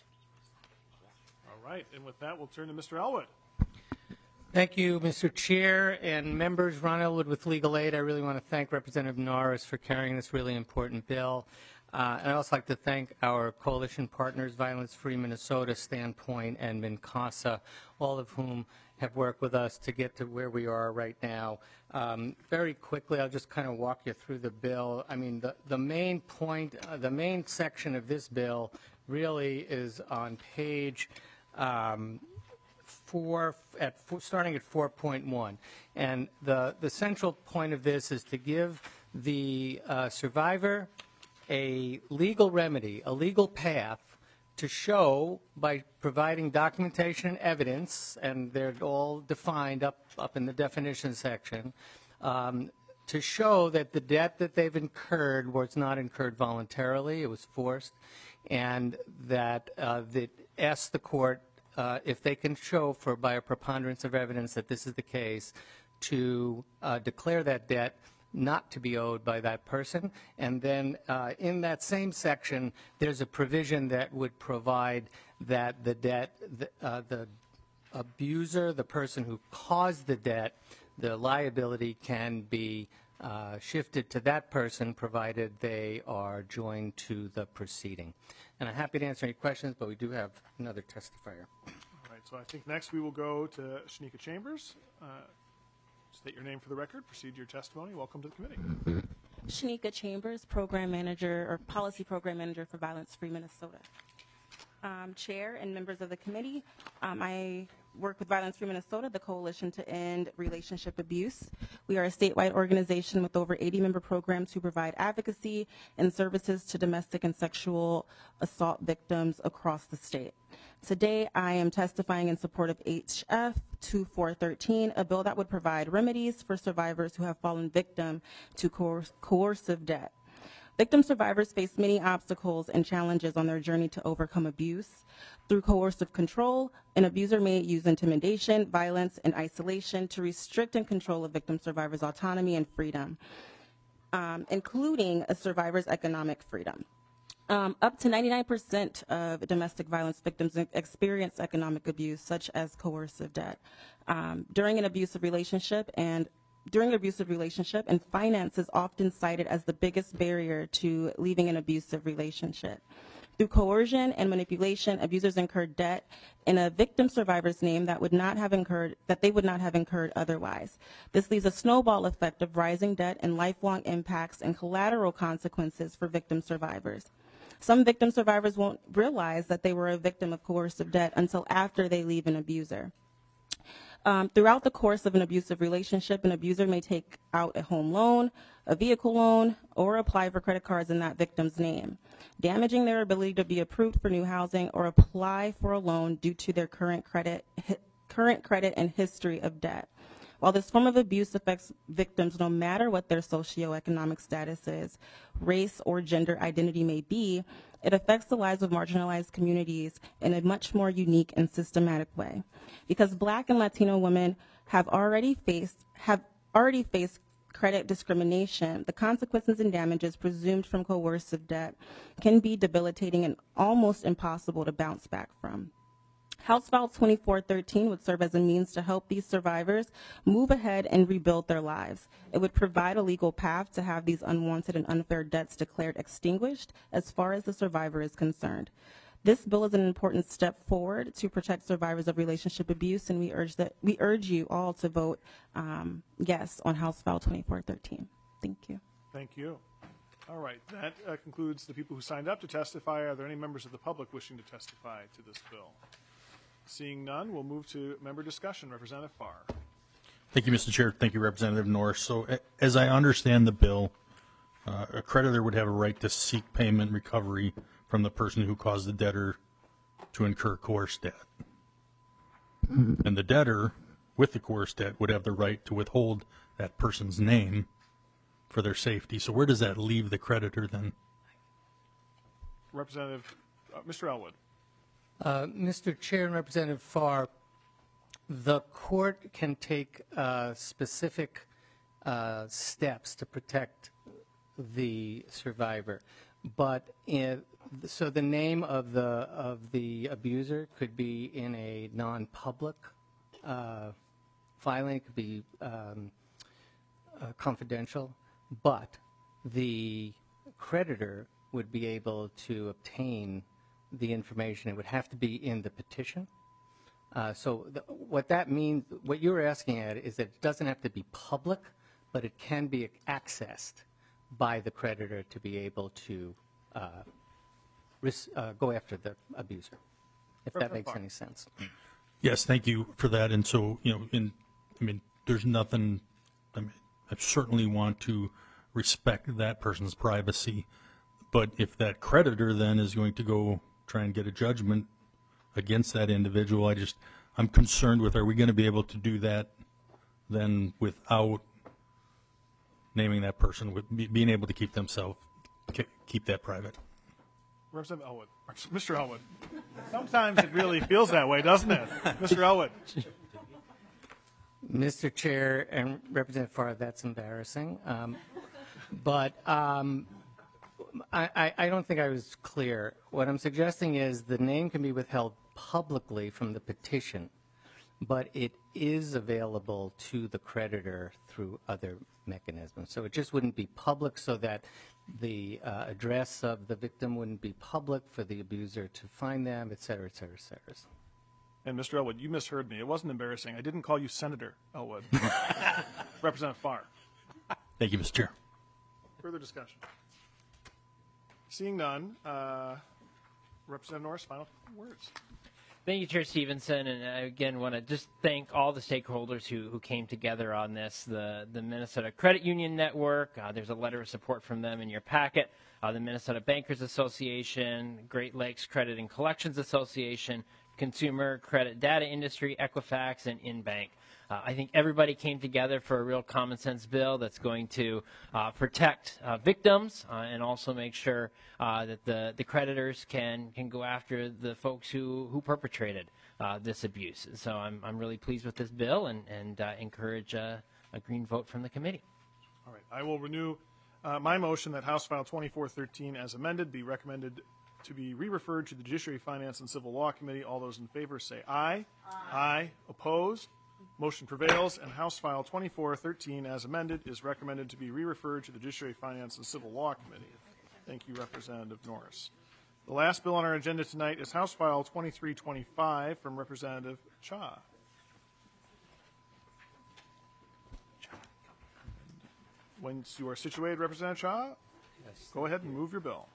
All right, and with that, we'll turn to Mister Elwood. Thank you, Mister Chair and members. Ron Elwood with Legal Aid. I really want to thank Representative Norris for carrying this really important bill. Uh, and I'd also like to thank our coalition partners, Violence Free Minnesota, Standpoint, and MINCASA, all of whom have worked with us to get to where we are right now. Um, very quickly, I'll just kind of walk you through the bill. I mean, the, the main point, uh, the main section of this bill really is on page um, four, at four, starting at four point one. And the, the central point of this is to give the uh, survivor a legal remedy, a legal path to show by providing documentation and evidence, and they're all defined up, up in the definition section, um, to show that the debt that they've incurred was not incurred voluntarily, it was forced, and that uh, that ask the court uh, if they can show for by a preponderance of evidence that this is the case to uh, declare that debt not to be owed by that person. And then uh, in that same section, there's a provision that would provide that the debt, the, uh, the abuser, the person who caused the debt, the liability can be uh, shifted to that person provided they are joined to the proceeding. And I'm happy to answer any questions, but we do have another testifier. All right, so I think next we will go to Shanika Chambers. Uh, State your name for the record. Proceed to your testimony. Welcome to the committee. Shanika Chambers, Program Manager or Policy Program Manager for Violence Free Minnesota. Um, Chair and members of the committee, um, I work with Violence Free Minnesota, the Coalition to End Relationship Abuse. We are a statewide organization with over eighty member programs who provide advocacy and services to domestic and sexual assault victims across the state. Today, I am testifying in support of H F twenty-four thirteen, a bill that would provide remedies for survivors who have fallen victim to coer- coercive debt. Victim survivors face many obstacles and challenges on their journey to overcome abuse. Through coercive control, an abuser may use intimidation, violence, and isolation to restrict and control a victim survivor's autonomy and freedom, um, including a survivor's economic freedom. Um, up to ninety-nine percent of domestic violence victims experience economic abuse, such as coercive debt. Um, during an abusive relationship and During an abusive relationship, and finance is often cited as the biggest barrier to leaving an abusive relationship. Through coercion and manipulation, abusers incur debt in a victim survivor's name that would not have incurred that they would not have incurred otherwise. This leaves a snowball effect of rising debt and lifelong impacts and collateral consequences for victim survivors. Some victim survivors won't realize that they were a victim of coercive debt until after they leave an abuser. Um, throughout the course of an abusive relationship, an abuser may take out a home loan, a vehicle loan, or apply for credit cards in that victim's name, damaging their ability to be approved for new housing or apply for a loan due to their current credit, hi, current credit and history of debt. While this form of abuse affects victims no matter what their socioeconomic status is, race or gender identity may be, it affects the lives of marginalized communities in a much more unique and systematic way. Because Black and Latino women have already faced have already faced credit discrimination, the consequences and damages presumed from coercive debt can be debilitating and almost impossible to bounce back from. House File twenty-four thirteen would serve as a means to help these survivors move ahead and rebuild their lives. It would provide a legal path to have these unwanted and unfair debts declared extinguished as far as the survivor is concerned. This bill is an important step forward to protect survivors of relationship abuse, and we urge that we urge you all to vote um, yes on House File twenty-four thirteen. Thank you. Thank you. All right, that uh, concludes the people who signed up to testify. Are there any members of the public wishing to testify to this bill? Seeing none, we'll move to member discussion. Representative Farr. Thank you, Mister Chair. Thank you, Representative Norris. So as I understand the bill, uh, a creditor would have a right to seek payment recovery from the person who caused the debtor to incur coerced debt. And the debtor, with the coerced debt, would have the right to withhold that person's name for their safety. So where does that leave the creditor then? Representative, uh, Mister Elwood. Uh, Mister Chair and Representative Farr, the court can take uh, specific uh, steps to protect the survivor, but in, so the name of the of the abuser could be in a non-public uh, filing. It could be um, uh, confidential, but the creditor would be able to obtain the information. It would have to be in the petition. Uh, so the, what that means, what you're asking at is that it doesn't have to be public, but it can be accessed by the creditor to be able to uh, ris- uh, go after the abuser, if that makes any sense. Yes, thank you for that. And so, you know, in, I mean, there's nothing, I mean, I certainly want to respect that person's privacy, but if that creditor then is going to go try and get a judgment against that individual, I just, I'm concerned with, are we going to be able to do that then without naming that person, with be, being able to keep themselves, keep that private? Representative Elwood. Mister Elwood. Sometimes it really feels that way, doesn't it? Mister Elwood. Mister Chair and Representative Farr, that's embarrassing. Um, but um, I, I don't think I was clear. What I'm suggesting is the name can be withheld publicly from the petition, but it is available to the creditor through other mechanisms. So it just wouldn't be public, so that the uh, address of the victim wouldn't be public for the abuser to find them, et cetera, et cetera, et cetera. And Mister Elwood, you misheard me. It wasn't embarrassing. I didn't call you Senator Elwood. Representative Farr. Thank you, Mister Chair. Further discussion. Seeing none, uh, Representative Norris, final words. Thank you, Chair Stevenson, and I again want to just thank all the stakeholders who, who came together on this. The the Minnesota Credit Union Network, uh, there's a letter of support from them in your packet. Uh, the Minnesota Bankers Association, Great Lakes Credit and Collections Association, Consumer Credit Data Industry, Equifax, and InBank. Uh, I think everybody came together for a real common sense bill that's going to uh, protect uh, victims uh, and also make sure uh, that the, the creditors can, can go after the folks who, who perpetrated uh, this abuse. So I'm, I'm really pleased with this bill and, and uh, encourage uh, a green vote from the committee. All right. I will renew uh, my motion that House File twenty-four thirteen as amended be recommended to be re-referred to the Judiciary, Finance, and Civil Law Committee. All those in favor say aye. Aye. Aye. Opposed? Motion prevails, and House File twenty-four thirteen, as amended, is recommended to be re-referred to the Judiciary, Finance, and Civil Law Committee. Thank you, Representative Norris. The last bill on our agenda tonight is House File twenty-three twenty-five from Representative Cha. Once you are situated, Representative Cha, yes. Go ahead and move your bill.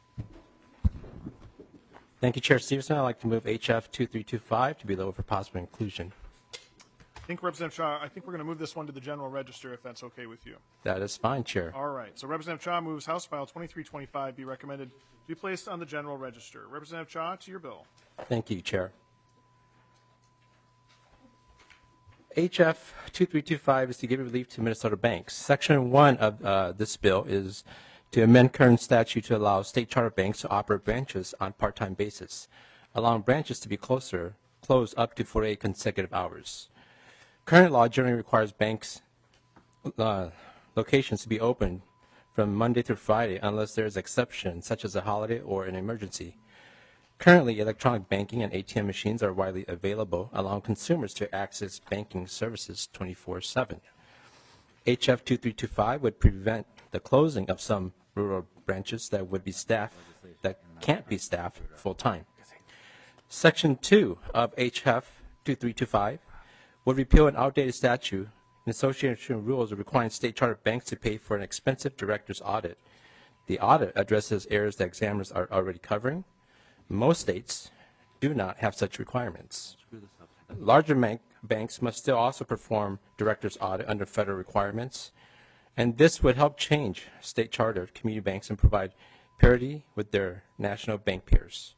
Thank you, Chair Stevenson. I'd like to move H F two three two five to be lowered for possible inclusion. I think, Representative Cha, I think we're going to move this one to the General Register, if that's okay with you. That is fine, Chair. All right. So Representative Cha moves House File twenty-three twenty-five be recommended to be placed on the General Register. Representative Cha, to your bill. Thank you, Chair. H F two three two five is to give relief to Minnesota banks. Section one of uh, this bill is to amend current statute to allow state charter banks to operate branches on part-time basis, allowing branches to be closer, closed up to forty-eight consecutive hours. Current law generally requires banks uh, locations to be open from Monday through Friday unless there is exception, such as a holiday or an emergency. Currently, electronic banking and A T M machines are widely available, allowing consumers to access banking services twenty-four seven. H F two three two five would prevent the closing of some rural branches that would be staffed, that can't be staffed full-time. Section two of H F two three two five would repeal an outdated statute in association rules requiring state charter banks to pay for an expensive director's audit. The audit addresses areas that examiners are already covering. Most states do not have such requirements. Larger bank, banks must still also perform director's audit under federal requirements, and this would help change state charter community banks and provide parity with their national bank peers.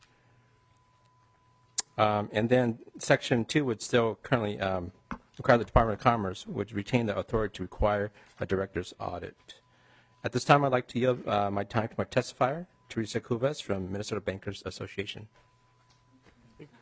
Um, and then Section two would still currently um, require the Department of Commerce would retain the authority to require a director's audit. At this time, I'd like to yield uh, my time to my testifier, Teresa Cuvas from Minnesota Bankers Association. I think,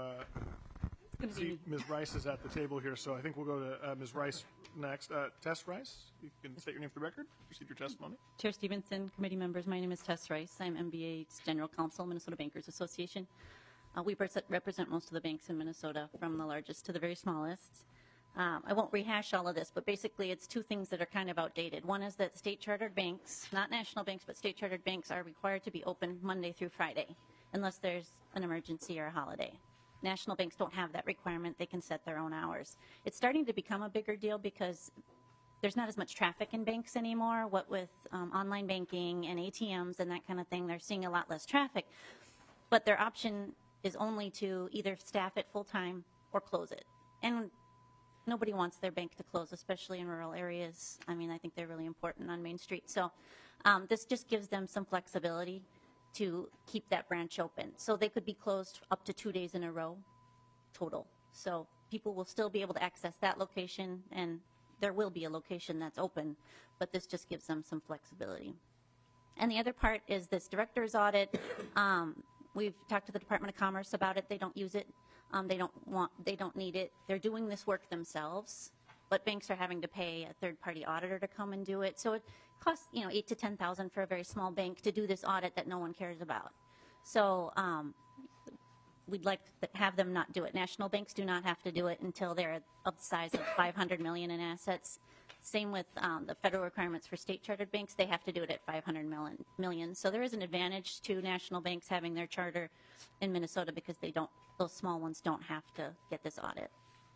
uh, see, Miz Rice is at the table here, so I think we'll go to uh, Miz Rice next. Uh, Tess Rice, you can state your name for the record, proceed your testimony. Chair Stevenson, committee members, my name is Tess Rice. I'm M B A's General Counsel, Minnesota Bankers Association. Uh, we represent most of the banks in Minnesota, from the largest to the very smallest. Um, I won't rehash all of this, but basically it's two things that are kind of outdated. One is that state-chartered banks, not national banks, but state-chartered banks are required to be open Monday through Friday, unless there's an emergency or a holiday. National banks don't have that requirement. They can set their own hours. It's starting to become a bigger deal because there's not as much traffic in banks anymore. What with um, online banking and A T Ms and that kind of thing, they're seeing a lot less traffic. But their option is only to either staff it full-time or close it. And nobody wants their bank to close, especially in rural areas. I mean, I think they're really important on Main Street. So um, this just gives them some flexibility to keep that branch open. So they could be closed up to two days in a row total. So people will still be able to access that location, and there will be a location that's open, but this just gives them some flexibility. And the other part is this director's audit. Um, we've talked to the Department of Commerce about it. They don't use it. Um, they don't want, they don't need it. They're doing this work themselves, but banks are having to pay a third-party auditor to come and do it. So it costs, you know, eight to ten thousand for a very small bank to do this audit that no one cares about. So um, we'd like to have them not do it. National banks do not have to do it until they're of the size of five hundred million in assets. Same with um, the federal requirements for state-chartered banks. They have to do it at five hundred million. So there is an advantage to national banks having their charter in Minnesota because they don't, those small ones don't have to get this audit.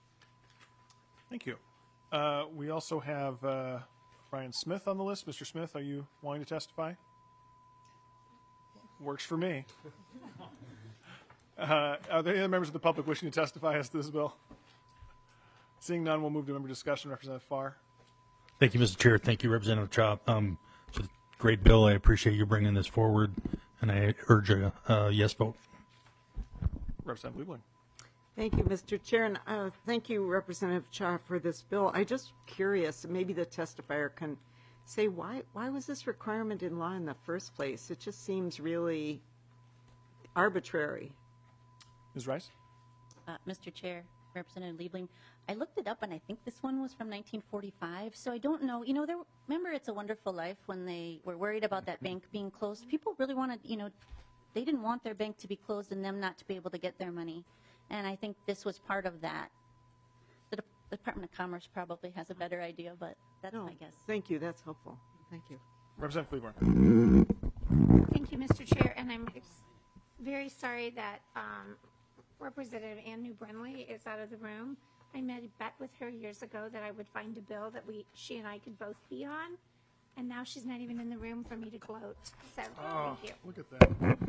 Thank you. Uh, we also have uh, Brian Smith on the list. Mister Smith, are you wanting to testify? Works for me. Uh, are there any other members of the public wishing to testify as to this bill? Seeing none, we'll move to member discussion. Representative Farr. Thank you, Mister Chair. Thank you, Representative Chop. Um, it's a great bill. I appreciate you bringing this forward, and I urge a uh, yes vote. Representative Liebling. Thank you, Mister Chair, and uh, thank you, Representative Cha, for this bill. I'm just curious, maybe the testifier can say why why was this requirement in law in the first place? It just seems really arbitrary. Miz Rice? Uh, Mister Chair, Representative Liebling, I looked it up, and I think this one was from nineteen forty-five, so I don't know. You know, there, remember It's a Wonderful Life when they were worried about that bank being closed? People really wanted, you know, they didn't want their bank to be closed and them not to be able to get their money. And I think this was part of that. The, De- the Department of Commerce probably has a better idea, but that's No, my guess. Thank you. That's helpful. Thank you. Representative Cleburne. Thank you, Mister Chair, and I'm ex- very sorry that um, Representative Ann New Brenley is out of the room. I made a bet with her years ago that I would find a bill that we, she and I could both be on, and now she's not even in the room for me to gloat. So, Oh, thank you. look at that.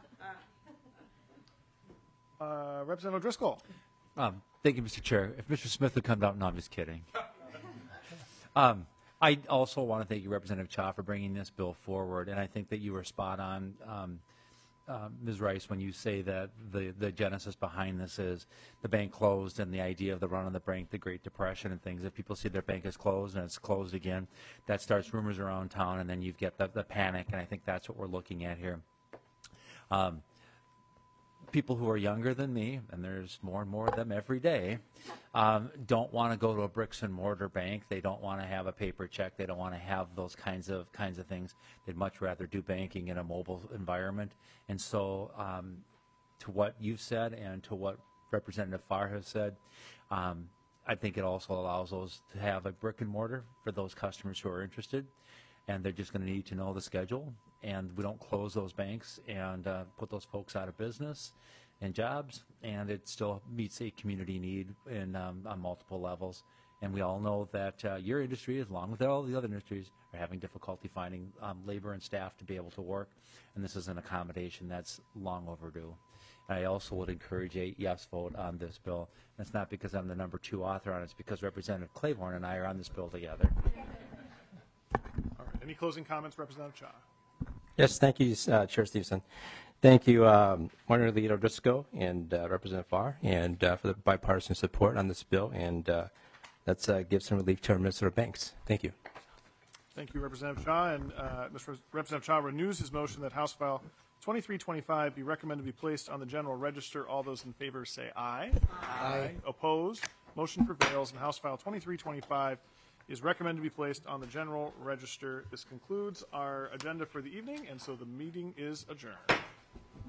Uh, Representative Driscoll. Um, thank you, Mister Chair. If Mister Smith would come out, no, I'm just kidding. Um, I also want to thank you, Representative Cha, for bringing this bill forward, and I think that you were spot on, um, uh, Miz Rice, when you say that the, the genesis behind this is the bank closed and the idea of the run on the bank, the Great Depression and things. If people see their bank is closed and it's closed again, that starts rumors around town, and then you get the, the panic, and I think that's what we're looking at here. Um, people who are younger than me, and there's more and more of them every day, um, don't want to go to a bricks and mortar bank. They don't want to have a paper check. They don't want to have those kinds of kinds of things. They'd much rather do banking in a mobile environment. And so, um, to what you've said and to what Representative Farr has said, um, I think it also allows those to have a brick and mortar for those customers who are interested, and they're just going to need to know the schedule. And we don't close those banks and uh, put those folks out of business and jobs, and it still meets a community need in, um, on multiple levels. And we all know that uh, your industry, along with all the other industries, are having difficulty finding um, labor and staff to be able to work, and this is an accommodation that's long overdue. And I also would encourage a yes vote on this bill. And it's not because I'm the number two author on it, it's because Representative Claiborne and I are on this bill together. All right. Any closing comments, Representative Cha? Yes, thank you, uh, Chair Stevenson. Thank you, um, Minority Leader Driscoll and uh, Representative Farr, and uh, for the bipartisan support on this bill, and uh, let's uh, give some relief to our Minnesota banks. Thank you. Thank you, Representative Cha. And uh, Mister Representative Cha renews his motion that House File twenty-three twenty-five be recommended to be placed on the general register. All those in favor say aye. Aye. Aye. Opposed? Motion prevails, and House File twenty-three twenty-five is recommended to be placed on the general register. This concludes our agenda for the evening, and so the meeting is adjourned.